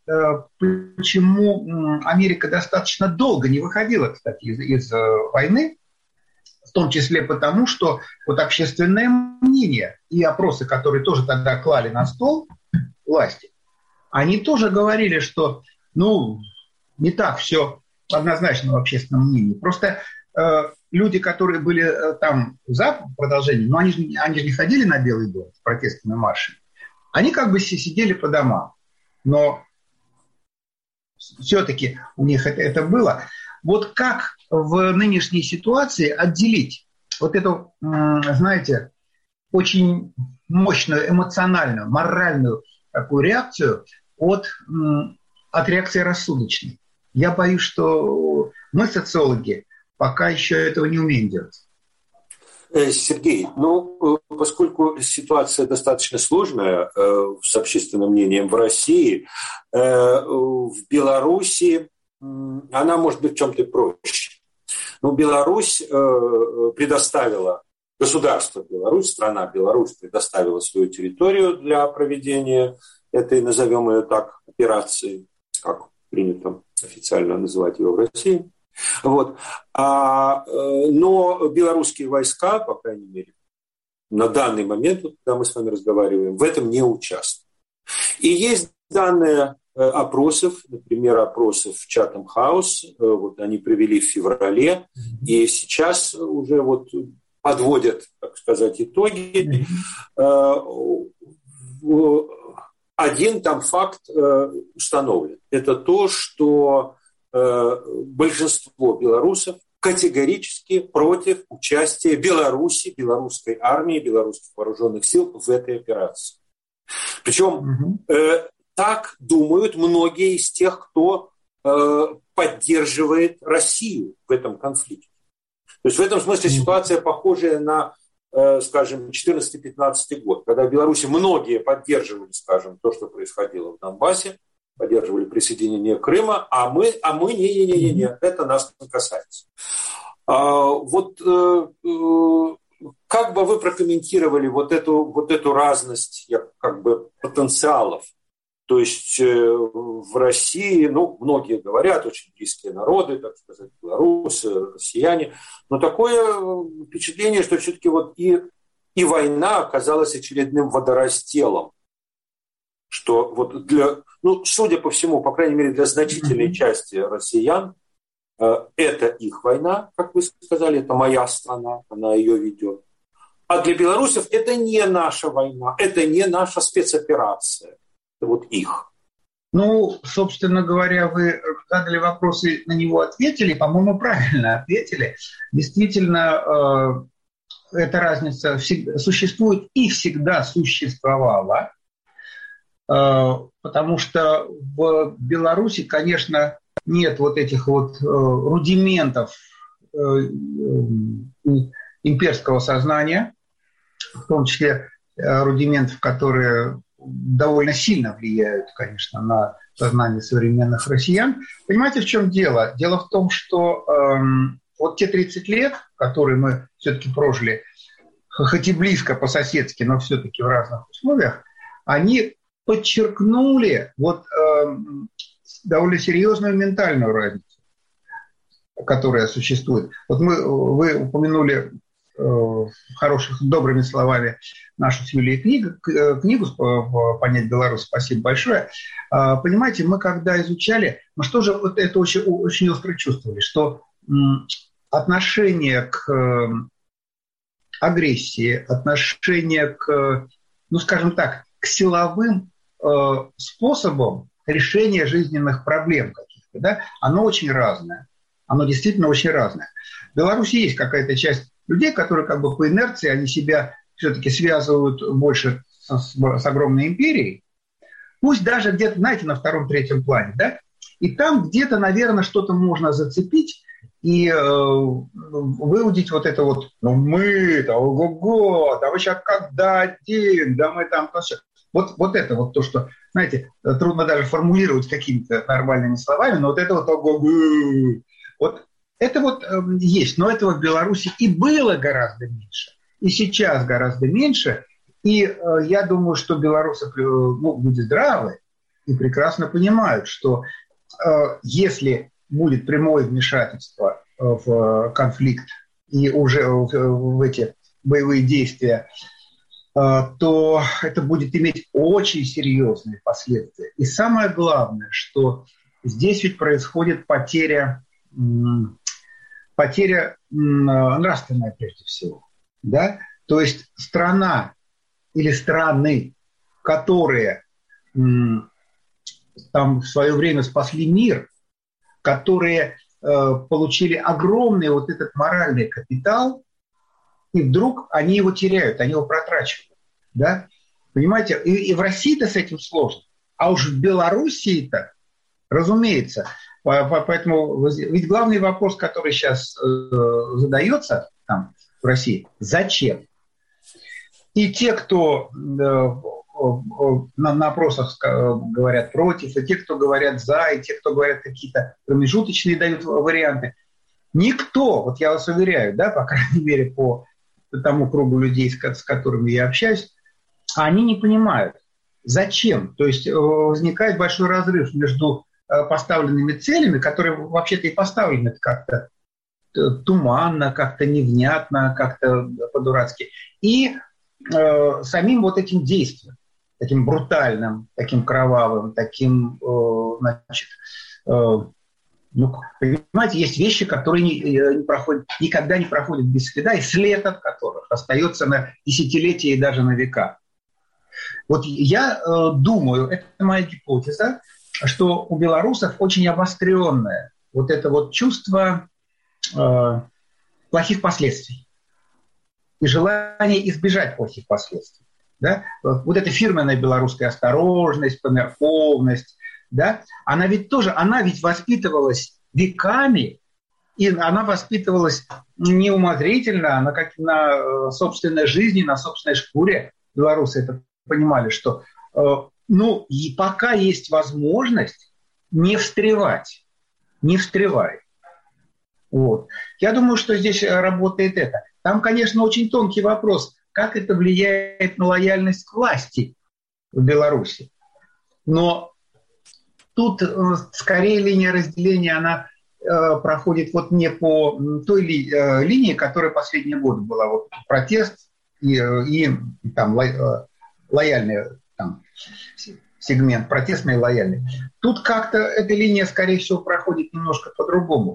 почему Америка достаточно долго не выходила, кстати, из, из войны, в том числе потому, что вот общественное мнение и опросы, которые тоже тогда клали на стол власти, они тоже говорили, что, ну, не так все однозначно в общественном мнении. Просто э, люди, которые были э, там за продолжение, но они же, они же не ходили на Белый дом с протестными маршами. Они как бы сидели по домам. Но все-таки у них это, это было. Вот как в нынешней ситуации отделить вот эту, знаете, очень мощную эмоциональную, моральную такую реакцию от, от реакции рассудочной? Я боюсь, что мы, социологи, пока еще этого не умеем делать. Сергей, ну, поскольку ситуация достаточно сложная э, с общественным мнением в России, э, в Беларуси э, она может быть в чем-то проще. Но Беларусь э, предоставила, государство Беларусь, страна Беларусь предоставила свою территорию для проведения этой, назовем ее так, операции, как принято официально называть ее в России. Вот. А, но белорусские войска, по крайней мере, на данный момент, когда мы с вами разговариваем, в этом не участвуют. И есть данные опросов, например, опросов в Chatham House, вот они провели в феврале, и сейчас уже вот подводят, так сказать, итоги. Один там факт установлен. Это то, что большинство белорусов категорически против участия Беларуси, белорусской армии, белорусских вооруженных сил в этой операции. Причем угу. э, так думают многие из тех, кто э, поддерживает Россию в этом конфликте. То есть в этом смысле ситуация похожая на, э, скажем, четырнадцатый-пятнадцатый год, когда в Беларуси многие поддерживали, скажем, то, что происходило в Донбассе, поддерживали присоединение Крыма, а мы, а мы не-не-не-не, это нас не касается. А, вот э, э, как бы вы прокомментировали вот эту, вот эту разность как бы потенциалов? То есть э, в России, ну, многие говорят, очень близкие народы, так сказать, белорусы, россияне, но такое впечатление, что все-таки вот и, и война оказалась очередным водоразделом, что вот для, ну, судя по всему, по крайней мере, для значительной части россиян, э, это их война, как вы сказали, это моя страна, она ее ведет. А для белорусов это не наша война, это не наша спецоперация, это вот их. Ну, собственно говоря, вы задали вопрос и на него ответили, по-моему, правильно ответили. Действительно, э, эта разница всегда существует и всегда существовала. Потому что в Беларуси, конечно, нет вот этих вот рудиментов имперского сознания, в том числе рудиментов, которые довольно сильно влияют, конечно, на сознание современных россиян. Понимаете, в чем дело? Дело в том, что вот те тридцать лет, которые мы все-таки прожили, хоть и близко по-соседски, но все-таки в разных условиях, они подчеркнули вот э, довольно серьезную ментальную разницу, которая существует. Вот мы, вы упомянули э, хороших, добрыми словами нашу с Юлией книгу, книгу «Понять Беларусь». Спасибо большое. Э, понимаете, мы когда изучали, мы что же вот это очень, очень остро чувствовали, что э, отношение к э, агрессии, отношение к, ну скажем так, к силовым способом решения жизненных проблем каких-то, да, оно очень разное. Оно действительно очень разное. В Беларуси есть какая-то часть людей, которые как бы по инерции, они себя все-таки связывают больше с, с огромной империей, пусть даже где-то, знаете, на втором-третьем плане, да, и там где-то, наверное, что-то можно зацепить и э, выудить вот это вот, ну мы-то, ого-го, да вы сейчас как дадим, да мы там, то все. Вот, вот это вот то, что, знаете, трудно даже формулировать какими-то нормальными словами, но вот это вот, вот это вот э, есть, но этого в Беларуси и было гораздо меньше, и сейчас гораздо меньше, и э, я думаю, что белорусы, ну, люди здравые и прекрасно понимают, что э, если будет прямое вмешательство в конфликт и уже в, в эти боевые действия, то это будет иметь очень серьезные последствия. И самое главное, что здесь ведь происходит потеря, потеря нравственная прежде всего. Да? То есть страна или страны, которые там в свое время спасли мир, которые э, получили огромный вот этот моральный капитал, и вдруг они его теряют, они его протрачивают. Да? Понимаете, и, и в России-то с этим сложно, а уж в Белоруссии-то, разумеется. Поэтому ведь главный вопрос, который сейчас э, задается там, в России, зачем? И те, кто э, на, на опросах говорят против, и те, кто говорят за, и те, кто говорят какие-то промежуточные, дают варианты, никто, вот я вас уверяю, да, по крайней мере, по тому кругу людей, с, с которыми я общаюсь, они не понимают, зачем. То есть э, возникает большой разрыв между поставленными целями, которые вообще-то и поставлены как-то туманно, как-то невнятно, как-то по-дурацки, и э, самим вот этим действием, таким брутальным, таким кровавым, таким, э, значит, э, ну, понимаете, есть вещи, которые не, не проходят, никогда не проходят без следа, и след от которых остается на десятилетия и даже на века. Вот я э, думаю, это моя гипотеза, что у белорусов очень обостренное вот это вот чувство э, плохих последствий и желание избежать плохих последствий. Да? Вот эта фирменная белорусская осторожность, померковность, да? Она ведь тоже, она ведь воспитывалась веками, и она воспитывалась неумозрительно, она как на собственной жизни, на собственной шкуре. Белорусы это понимали, что э, ну, и пока есть возможность не встревать, не встревай. Вот. Я думаю, что здесь работает это. Там, конечно, очень тонкий вопрос, как это влияет на лояльность к власти в Беларуси. Но тут скорее линия разделения, она э, проходит вот не по той ли, э, линии, которая последние годы была. Вот протест и, и там ло, лояльный там, сегмент, протестный и лояльный. Тут как-то эта линия, скорее всего, проходит немножко по-другому.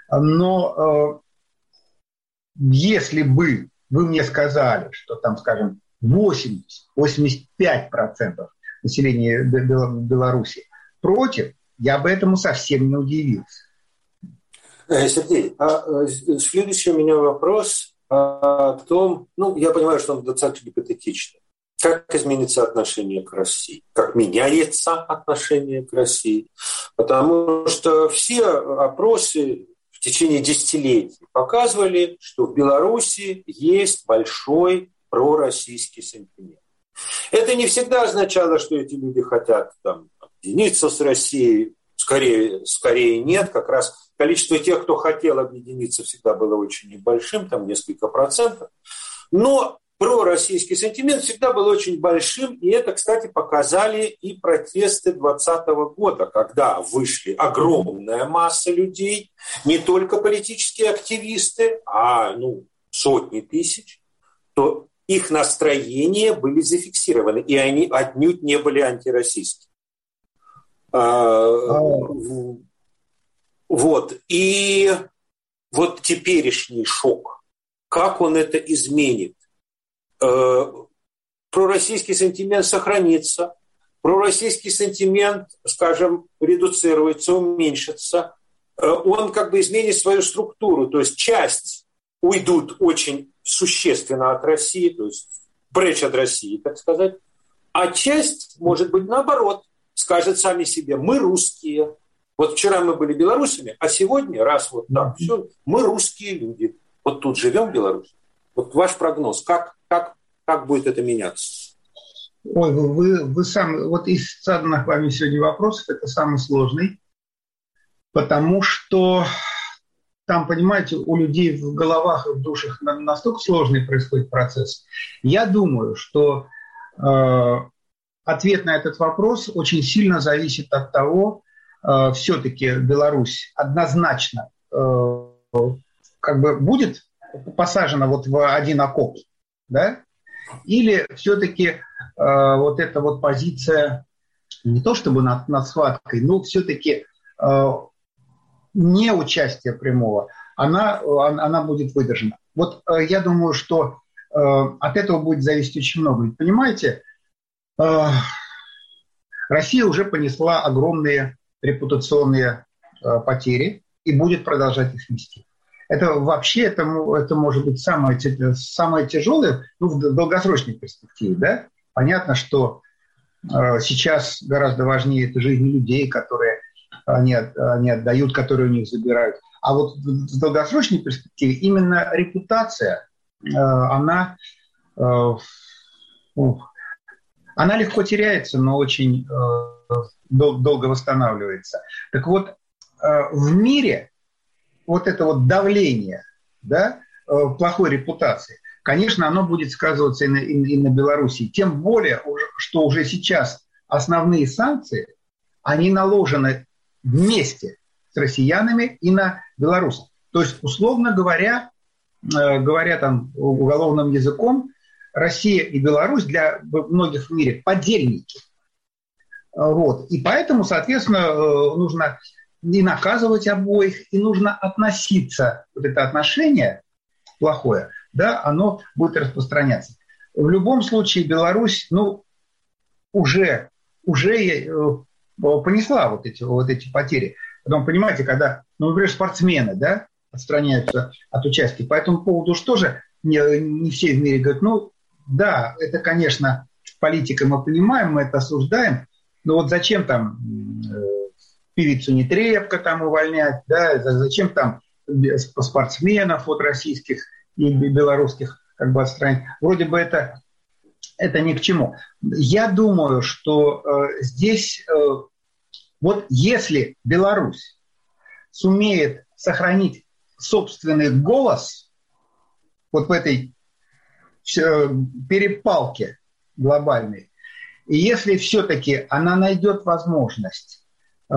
Но э, если бы вы мне сказали, что там, скажем, восемьдесят - восемьдесят пять процентов населения Беларуси против, я бы этому совсем не удивился. Сергей, а следующий у меня вопрос о том, ну, я понимаю, что он достаточно гипотетичный. Как изменится отношение к России? Как меняется отношение к России? Потому что все опросы в течение десятилетий показывали, что в Беларуси есть большой пророссийский сентимент. Это не всегда означало, что эти люди хотят там, объединиться с Россией. Скорее, скорее нет. Как раз количество тех, кто хотел объединиться, всегда было очень небольшим, там несколько процентов. Но пророссийский сентимент всегда был очень большим, и это, кстати, показали и протесты двадцатого года, когда вышли огромная масса людей, не только политические активисты, а ну, сотни тысяч, то их настроения были зафиксированы, и они отнюдь не были антироссийскими. Вот. И вот теперешний шок, как он это изменит? Пророссийский сентимент сохранится, пророссийский сентимент, скажем, редуцируется, уменьшится, он как бы изменит свою структуру, то есть часть уйдут очень существенно от России, то есть прочь от России, так сказать, а часть, может быть, наоборот, скажет сами себе, мы русские. Вот вчера мы были белорусами, а сегодня, раз вот так, все, мы русские люди. Вот тут живем в Беларуси. Вот ваш прогноз, как, как, как будет это меняться? Ой, вы, вы сам, вот из заданных вами сегодня вопросов, это самый сложный, потому что там, понимаете, у людей в головах и в душах настолько сложный происходит процесс. Я думаю, что э, ответ на этот вопрос очень сильно зависит от того, э, все-таки Беларусь однозначно э, как бы будет посажена вот в один окоп, да? Или все-таки э, вот эта вот позиция не то чтобы над, над схваткой, но все-таки э, не участие прямого, она, она будет выдержана. Вот э, я думаю, что э, от этого будет зависеть очень много. Ведь, понимаете, э, Россия уже понесла огромные репутационные э, потери и будет продолжать их нести. Это вообще, это, это может быть самое, самое тяжелое, ну, в долгосрочной перспективе, да. Понятно, что э, сейчас гораздо важнее это жизни людей, которые они, они отдают, которые у них забирают. А вот в долгосрочной перспективе именно репутация, э, она, э, ну, она легко теряется, но очень э, дол- долго восстанавливается. Так вот, э, в мире вот это вот давление, да, э, плохой репутации, конечно, оно будет сказываться и на, и на Беларуси. Тем более, что уже сейчас основные санкции, они наложены вместе с россиянами и на белорусов. То есть, условно говоря, э, говоря там уголовным языком, Россия и Беларусь для многих в мире подельники. Вот. И поэтому, соответственно, нужно и наказывать обоих, и нужно относиться, вот это отношение плохое, да, оно будет распространяться. В любом случае Беларусь, ну, уже, уже понесла вот эти, вот эти потери. Потом, понимаете, когда, ну, например, спортсмены, да, отстраняются от участия. По этому поводу уж тоже не, не все в мире говорят, ну, да, это, конечно, политика, мы понимаем, мы это осуждаем, но вот зачем там э, певицу Нетребко там увольнять, да, зачем там спортсменов вот российских и белорусских как бы отстранять? Вроде бы это, это ни к чему. Я думаю, что э, здесь э, вот если Беларусь сумеет сохранить собственный голос вот в этой перепалке глобальной, и если все-таки она найдет возможность э,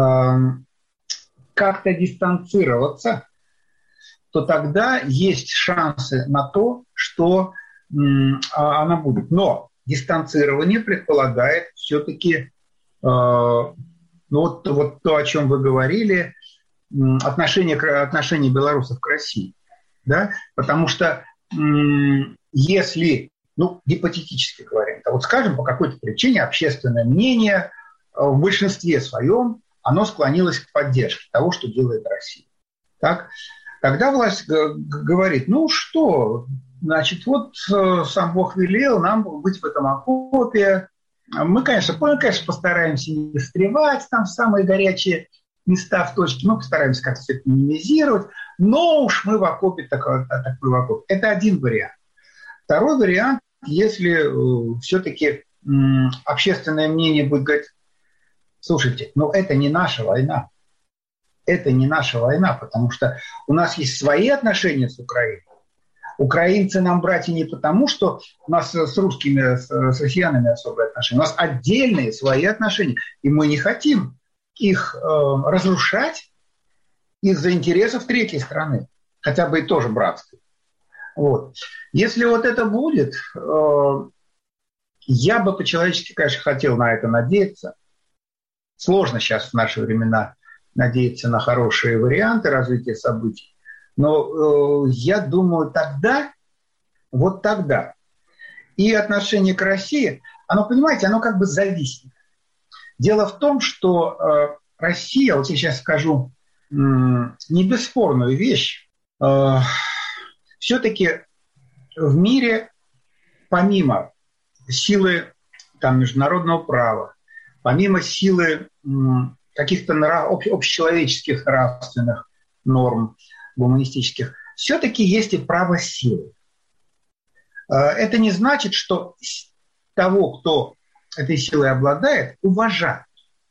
как-то дистанцироваться, то тогда есть шансы на то, что э, она будет. Но дистанцирование предполагает все-таки э, ну, вот, вот то, о чем вы говорили, э, отношение, отношение белорусов к России. Да? Потому что э, если, ну, гипотетически говоря, вот скажем, по какой-то причине общественное мнение в большинстве своем, оно склонилось к поддержке того, что делает Россия. Так? Тогда власть говорит, ну что, значит, вот сам Бог велел нам быть в этом окопе. Мы, конечно, мы, конечно, постараемся не встревать там в самые горячие места, в точке, мы постараемся как-то все это минимизировать, но уж мы в окопе, такой, такой в окопе. Это один вариант. Второй вариант, если э, все-таки э, общественное мнение будет говорить, слушайте, ну это не наша война, это не наша война, потому что у нас есть свои отношения с Украиной. Украинцы нам братья не потому, что у нас с русскими, с, с россиянами особые отношения, у нас отдельные свои отношения, и мы не хотим их э, разрушать из-за интересов третьей страны, хотя бы и тоже братской. Вот. Если вот это будет, э, я бы по-человечески, конечно, хотел на это надеяться. Сложно сейчас в наши времена надеяться на хорошие варианты развития событий. Но э, я думаю, тогда, вот тогда, и отношение к России, оно, понимаете, оно как бы зависит. Дело в том, что э, Россия, вот я сейчас скажу э, не бесспорную вещь, э, все-таки в мире, помимо силы там, международного права, помимо силы м, каких-то нрав, об, общечеловеческих нравственных норм, гуманистических, все-таки есть и право силы. Это не значит, что того, кто этой силой обладает, уважают,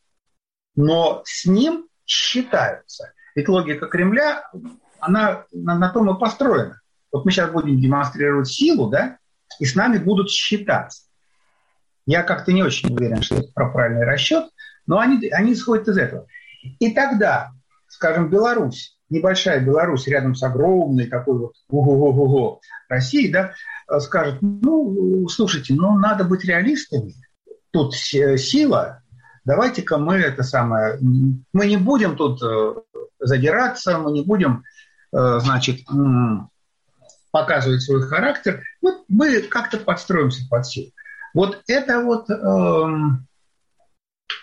но с ним считаются. Ведь логика Кремля, она на, на том и построена. Вот мы сейчас будем демонстрировать силу, да, и с нами будут считаться. Я как-то не очень уверен, что это правильный расчет, но они, они исходят из этого. И тогда, скажем, Беларусь, небольшая Беларусь рядом с огромной такой вот ого-го-го Россией, да, скажет, ну, слушайте, ну, надо быть реалистами. Тут сила, давайте-ка мы это самое, мы не будем тут задираться, мы не будем, значит, показывать свой характер, вот мы как-то подстроимся под силу. Вот это вот, э,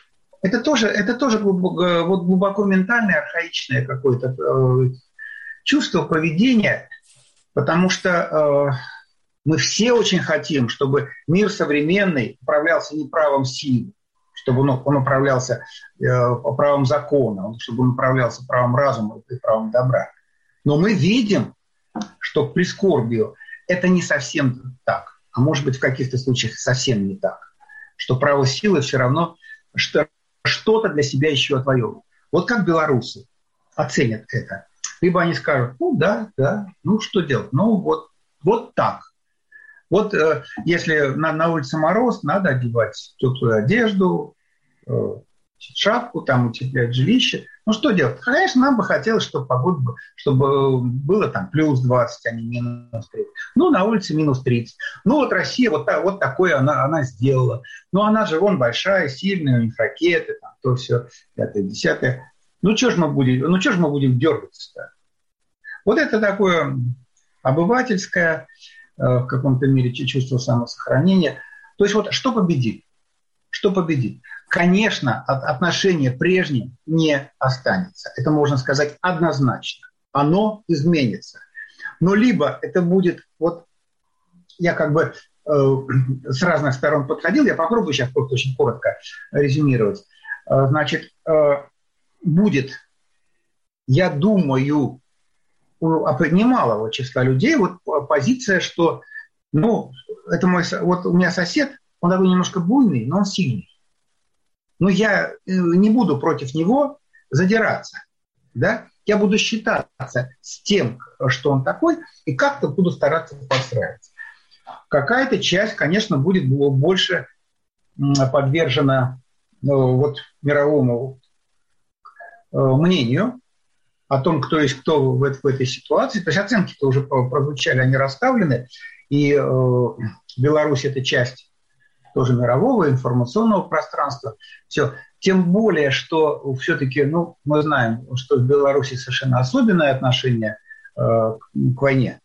Это тоже, это тоже глубоко, вот глубоко ментальное, архаичное какое-то э, чувство, поведение, потому что э, мы все очень хотим, чтобы мир современный управлялся не правом силы, чтобы он, он управлялся э, правом закона, чтобы он управлялся правом разума и правом добра. Но мы видим, что к прискорбию это не совсем так, а может быть в каких-то случаях совсем не так, что право силы все равно что, что-то для себя еще отвоевывает. Вот как белорусы оценят это? Либо они скажут, ну да, да, ну что делать? Ну вот, вот так. Вот э, если на, на улице мороз, надо одевать теплую одежду, э, шапку, там утеплять жилище. Ну что делать? Конечно, нам бы хотелось, чтобы погода, чтобы было там плюс двадцать, а не минус тридцать. Ну, на улице минус тридцать. Ну, вот Россия вот, вот такое она, она сделала. Ну, она же вон большая, сильная, у них ракеты, там, то все, пятое, десятое. Ну, что ж мы будем, ну, что ж мы будем дергаться-то? Вот это такое обывательское, э, в каком-то мере, чувство самосохранения. То есть вот что победит? Что победит? Конечно, отношение прежнее не останется. Это можно сказать однозначно. Оно изменится. Но либо это будет, вот я как бы э, с разных сторон подходил, я попробую сейчас просто очень коротко резюмировать. Э, значит, э, будет, я думаю, у немалого числа людей вот позиция, что, ну, это мой, вот у меня сосед, он такой немножко буйный, но он сильный. Но я не буду против него задираться, да? Я буду считаться с тем, что он такой, и как-то буду стараться подстраиваться. Какая-то часть, конечно, будет больше подвержена ну, вот, мировому э, мнению о том, кто есть кто в, в этой ситуации. То есть оценки-то уже прозвучали, они расставлены, и э, Беларусь – это часть тоже мирового информационного пространства. Все. Тем более, что все-таки, ну, мы знаем, что в Беларуси совершенно особенное отношение э, к войне,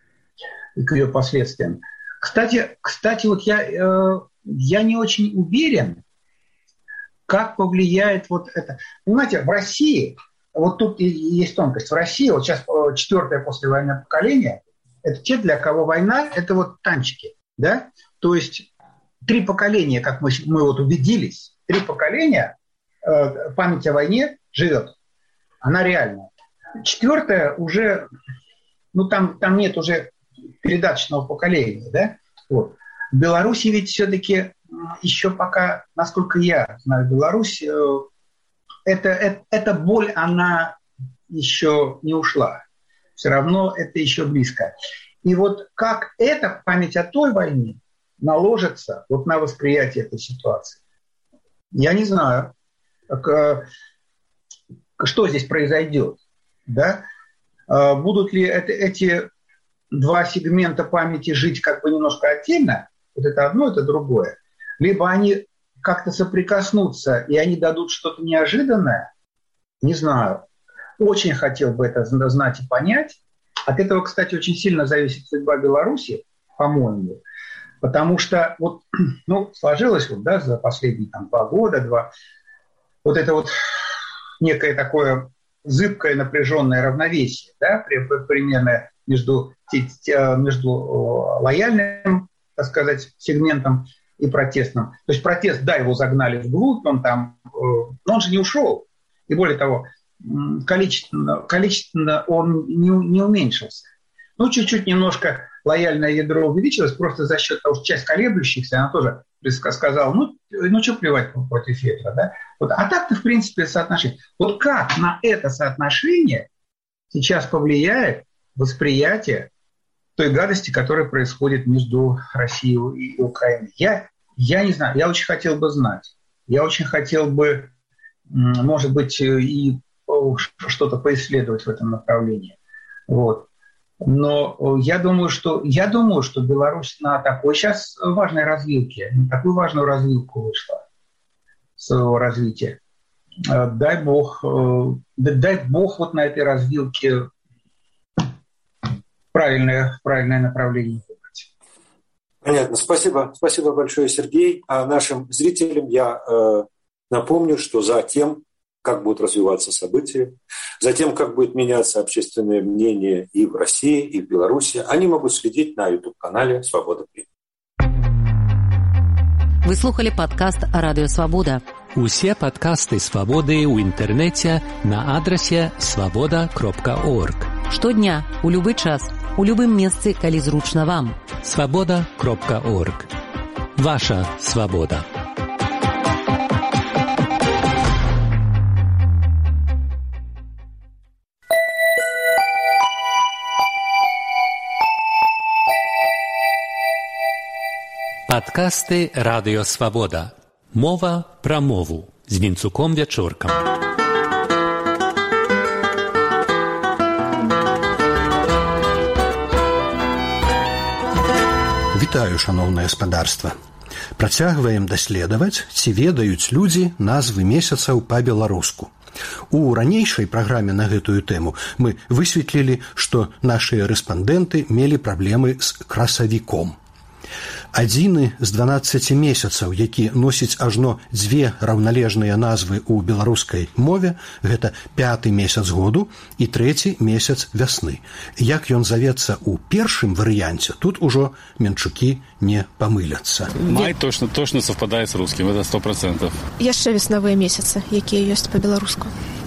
к ее последствиям. Кстати, кстати вот я, э, я не очень уверен, как повлияет вот это. Понимаете, в России, вот тут есть тонкость, в России вот сейчас четвертое послевоенное поколение, это те, для кого война, это вот танчики, да, то есть три поколения, как мы, мы вот убедились, три поколения э, память о войне живет. Она реальная. Четвертое уже, ну там, там нет уже передаточного поколения, да? Вот. В Беларуси ведь все-таки еще пока, насколько я знаю Беларусь, э, это, это, эта боль, она еще не ушла. Все равно это еще близко. И вот как эта память о той войне наложится вот на восприятие этой ситуации. Я не знаю, как, что здесь произойдет. Да? Будут ли это, эти два сегмента памяти жить как бы немножко отдельно, вот это одно, это другое. Либо они как-то соприкоснутся, и они дадут что-то неожиданное, не знаю. Очень хотел бы это знать и понять. От этого, кстати, очень сильно зависит судьба Беларуси, по-моему. Потому что вот, ну, сложилось вот, да, за последние там, два года, два, вот это вот некое такое зыбкое напряженное равновесие, да, примерно между, между лояльным, так сказать, сегментом и протестным. То есть протест, да, его загнали вглубь, он там, но он же не ушел. И более того, количественно, количественно он не, не уменьшился. Ну, чуть-чуть немножко лояльное ядро увеличилось просто за счет того, что часть колеблющихся, она тоже сказала, ну, ну что плевать против ветра, да? Вот. А так-то, в принципе, соотношение. Вот как на это соотношение сейчас повлияет восприятие той гадости, которая происходит между Россией и Украиной? Я, я не знаю, я очень хотел бы знать. Я очень хотел бы, может быть, и что-то поисследовать в этом направлении. Вот. Но я думаю, что, я думаю, что Беларусь на такой сейчас важной развилке, на такую важную развилку вышла своего развития. Дай бог, дай бог вот на этой развилке правильное, правильное направление выбрать. Понятно. Спасибо. Спасибо большое, Сергей. А нашим зрителям я э, Напомню, что за тем, как будут развиваться события, за тем, как будет меняться общественное мнение и в России, и в Беларуси, они могут следить на ютуб-канале «Свобода Прим». Вы слухали падкаст Радыё Свабода. Усе падкасты «Свабоды» ў інтэрнэце на адрасе свабода кропка орг. Штодня, у любы час, у любым месцы, калі зручна вам. свабода кропка орг. Ваша свабода. Падкасты «Радыё Свабода». Мова пра мову з Вінцуком Вячоркам. Вітаю, шаноўнае гаспадарства. Працягваем даследаваць, ці ведаюць людзі назвы месяцаў па-беларуску. У ранейшай праграме на гэтую тэму мы высветлілі, што нашыя рэспандэнты мелі праблемы з красавіком. Адзіны з дванаццаці месяцаў, які носіць ажно дзве раўналежныя назвы ў беларускай мове, гэта пяты месяц году і трэці месяц вясны. Як ён завецца ў першым варыянце, тут ужо менчукі не памыляцца. Май точно, точно совпадае з рускім, это сто процентов. Яшчэ веснавыя месяцы, якія ёсць па-беларуску.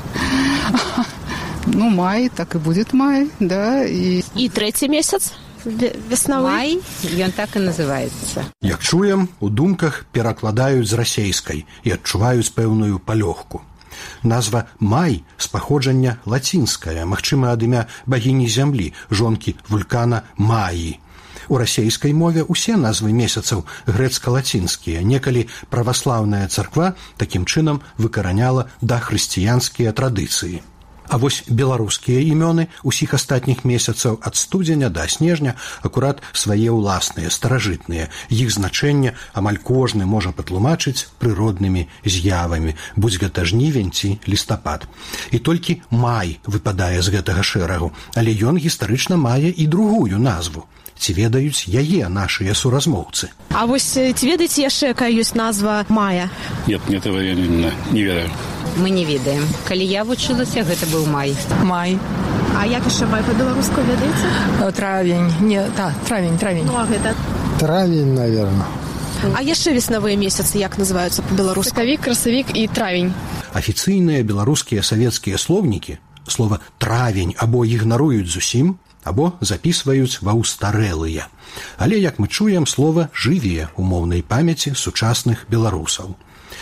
Ну, май, так і будет май, да. І, і трэці месяц? Веснавы. Май, ён так і называецца. Як чуем, у думках перакладаюць з расейскай і адчуваюць пэўную палёгку. Назва «май» з паходжання лацінская, магчыма, ад імя багіні зямлі, жонкі вулкана Маі. У расейскай мове ўсе назвы месяцаў грэцка-лацінскія. Некалі праваслаўная царква такім чынам выкараняла дахрысціянскія традыцыі. А вось беларускія імёны ўсіх астатніх месяцаў ад студзеня да снежня акурат свае ўласныя, старажытныя. Іх значэнне амаль кожны можа патлумачыць прыроднымі з'явамі, будзь гэта жнівень ці лістапад. І толькі май выпадае з гэтага шэрагу, але ён гістарычна мае і другую назву. Ці ведаюць яе нашыя суразмоўцы? А вось ці ведаеце яшчэ, якая ёсць назва мая? Нет, нет, я не, не ведаю. Мы не ведаем. Калі я вучылася, гэта быў май. Май. А як яшчэ май па-беларуску ведаеце? Травень. Не, так, травень, травень. Ну, а гэта? Травень, наверное. А яшчэ веснавыя месяцы як называюцца па-беларуску? Сакавік, красавік і травень. Афіцыйныя беларускія савецкія слоўнікі слова «травень» або ігнаруюць зусім, або запісваюць ва ўстарэлыя. Але, як мы чуем, слова жыве ў моўнай памяці сучасных беларусаў.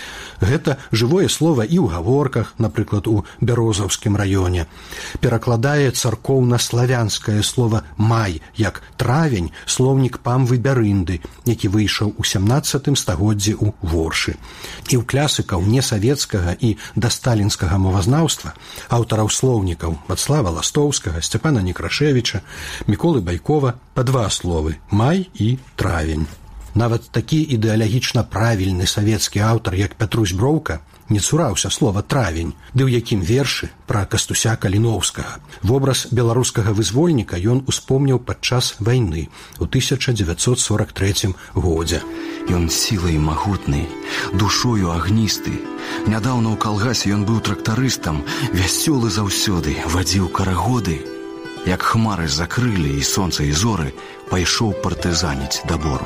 Гэта жывое слова і ў гаворках, напрыклад, у Бярозаўскім раёне. Перакладае царкоўна-славянскае слова «май» як «травень» слоўнік Памвы Бярынды, які выйшаў у сямнаццатым стагоддзі ў Воршы. І ў класікаў несавецкага і дасталінскага мовазнаўства, аўтараў слоўнікаў Вацлава Ластоўскага, Сцяпана Некрашевіча, Міколы Байкова па два словы «май» і «травень». Нават такі ідэалагічна правільны савецкі аўтар, як Пятрусь Броўка, не цураўся слова «травень», ды ў якім вершы пра Кастуся Каліноўскага. Вобраз беларускага вызвольніка ён успомніў падчас вайны ў тысяча дзевяцьсот сорак трэцім годзе. Ён сілай магутны, душою агністы. Нядаўна ў калгасе ён быў трактарыстам, вясёлы заўсёды, вадзіў карагоды. Як хмары закрылі і сонца і зоры, пайшоў партызаніць да бору.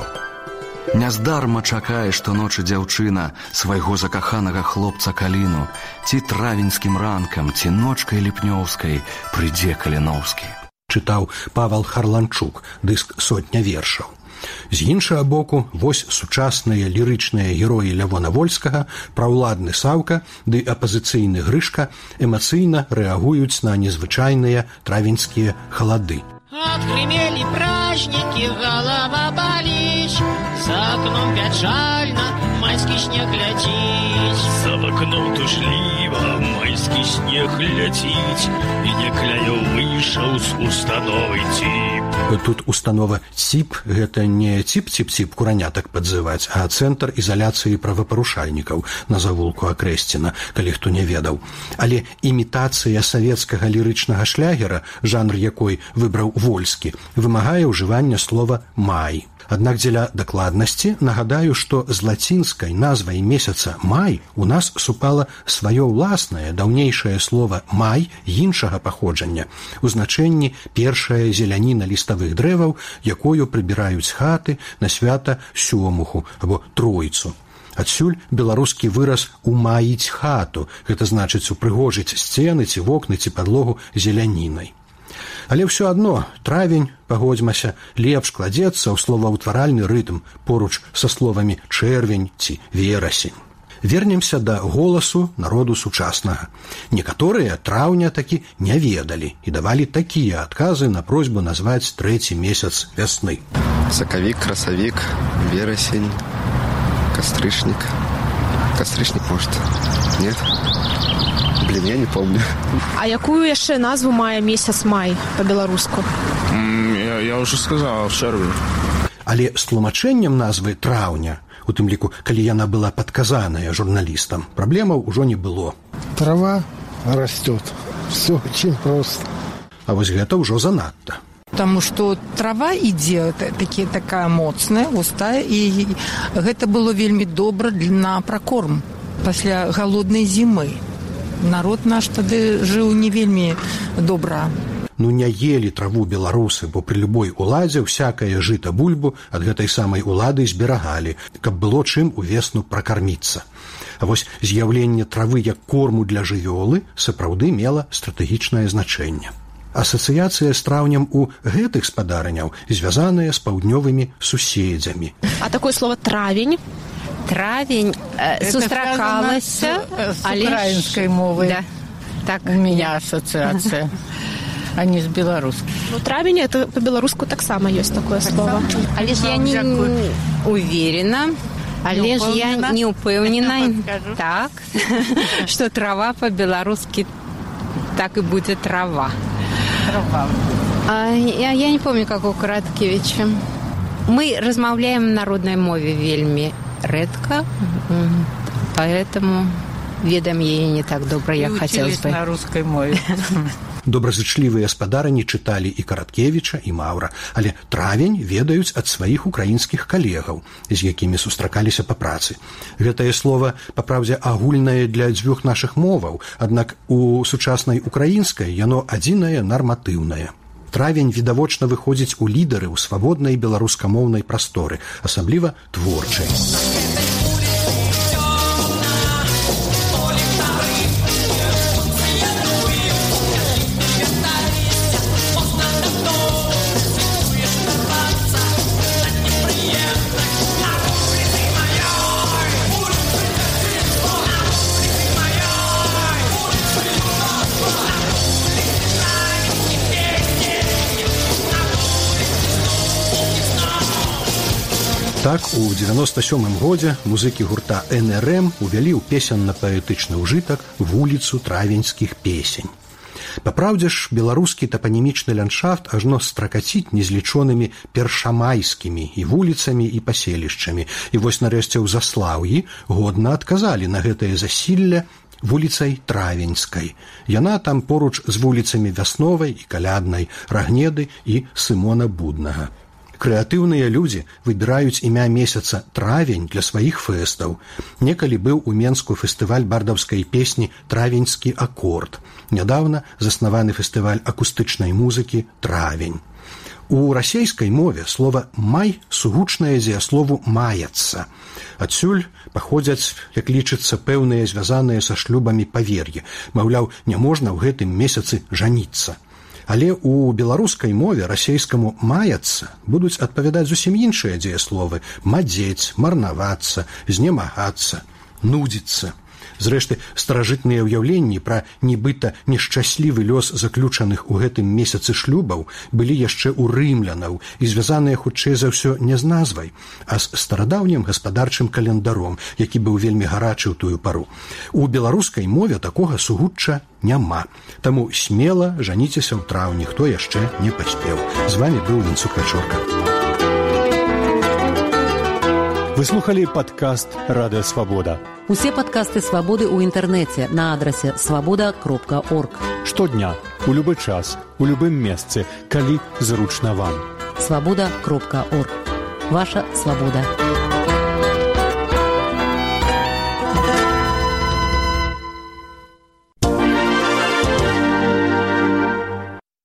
Няздарма чакае штоночы дзяўчына свайго закаханага хлопца Каліну, ці травеньскім ранкам, ці ночкай ліпнёўскай прыйдзе Каліноўскі. Чытаў Павал Харланчук, дыск «Сотня вершаў». З іншага боку, вось сучасныя лірычныя героі Лявона Вольскага, праўладны Саўка ды апазіцыйны Грышка эмацыйна рэагуюць на незвычайныя травеньскія халады. Отгремели праздники, голова болит, за окном печально, майский снег летит. За окном тужливо майский снег летит, и некляю вышел с установой тип. Тут установа ЦІП – гэта не ціп-ціп-ціп куранятак падзываць, а цэнтр ізаляцыі правапарушальнікаў на завулку Акрэсціна, калі хто не ведаў. Але імітацыя савецкага лірычнага шлягера, жанр якой выбраў Вольскі, вымагае ўжывання слова «май». Аднак дзеля дакладнасці нагадаю, што з лацінскай назвай месяца май у нас супала сваё ўласнае даўнейшае слова май іншага паходжання у значэнні першая зеляніна ліставых дрэваў, якою прыбіраюць хаты на свята сёмуху або тройцу. Адсюль беларускі выраз «умаіць хату», гэта значыць упрыгожыць сцены ці вокны ці падлогу зелянінай. Але ўсё адно травень, пагодзьмася, лепш кладзецца ў словаўтваральны рытм поруч са словамі чэрвень ці верасень. Вернемся да голасу народу сучаснага. Некаторыя траўня такі не ведалі і давалі такія адказы на просьбу назваць трэці месяц вясны. Сакавік, красавік, верасень, кастрычнік. Кастрычнік, может, нет? Блин, я не помню. А якую яшчэ назву мае месяц май па-беларуску? Я, я уже сказал, чэрвень. Але з тлумачэннем назвы траўня, у тым ліку, калі яна была падказаная журналістам, праблемаў ужо не было. Трава растет. Все очень просто. А вось гэта ўжо занадта. Потому что трава ідзе такі, такая моцная, густая, і гэта было вельмі добра на пракорм пасля галоднай зімы. Народ наш тады жыў не вельмі добра. Ну не елі траву беларусы, бо пры любой уладзе всякае жыта бульбу ад гэтай самай улады зберагалі, каб было чым увесну пракарміцца. А вось з'яўленне травы як корму для жывёлы сапраўды мела стратэгічнае значэнне. Асацыяцыя з траўнем у гэтых спадарняў звязаная з паўднёвымі суседзямі. А такое слово травень? Травень э, сустракалася с украинской мовой. Да. Так у меня ассоциация, а не с белорусской. Ну, травень, это по-белорусски так само есть такое слово. Але ж я не уверена, але ж я не упевнена, так, что трава по-белорусски так и будет трава. Трава. А, я, я не помню, как у Краткевича. Мы размаўляем в народной мове вельми редко, поэтому ведам яе не так добра, як хотелось бы. На русской мове. Добразычлівыя спадарні чыталі і Караткевіча, і Маўра, але травень ведаюць ад сваіх украінскіх калегаў, з якімі сустракаліся па працы. Гэтае слова, па праўдзе, агульнае для дзвюх нашых моваў, аднак у сучаснай украінскай яно адзінае нарматыўнае. Травень відавочна выходзіць у лідары ў свабоднай беларускамоўнай прасторы, асабліва творчай. Так, у дзевяноста сёмым годзе музыкі гурта эн эр эм увялі ў песенна-паэтычны ўжытак вуліцу травеньскіх песень. Папраўдзе ж, беларускі тапанімічны ландшафт ажно стракаціць незлічонымі першамайскімі і вуліцамі і паселішчамі. І вось нарэшце ў Заслаўі годна адказалі на гэтае засілле вуліцай Травеньскай. Яна там поруч з вуліцамі Вясновай і Каляднай, Рагнеды і Сымона Буднага. Крэатыўныя людзі выбіраюць імя месяца травень для сваіх фэстаў. Некалі быў у Менску фестываль бардаўскай песні «Травеньскі акорд». Нядаўна заснаваны фестываль акустычнай музыкі «Травень». У расейскай мове слова «май» сугучнае дзеяслову «маяцца». Адсюль паходзяць, як лічыцца, пэўныя звязаныя са шлюбамі павер'і. Маўляў, не можна ў гэтым месяцы жаніцца. Але ў беларускай мове расейскаму «маяцца» будуць адпавядаць зусім іншыя дзеясловы: мадзець, марнавацца, знемагацца, нудзіцца. Зрэшты, старажытныя ўяўленні пра нібыта нешчаслівы лёс заключаных у гэтым месяцы шлюбаў былі яшчэ ў рымлянаў і звязаныя хутчэй за ўсё не з назвай, а з старадаўнім гаспадарчым календаром, які быў вельмі гарачы ў тую пару. У беларускай мове такога сугучча няма. Таму смела жаніцеся ў траўні, хто яшчэ не паспеў. З вамі быў Вінцук Качорка. Вы слухали падкаст «Радыё Свабода». Усе падкасты «Свабоды» ў інтэрнэце на адрасе свабода кропка орг. Штодня, у любы час, у любым месцы, калі зручна вам. свабода кропка орг. Ваша свабода.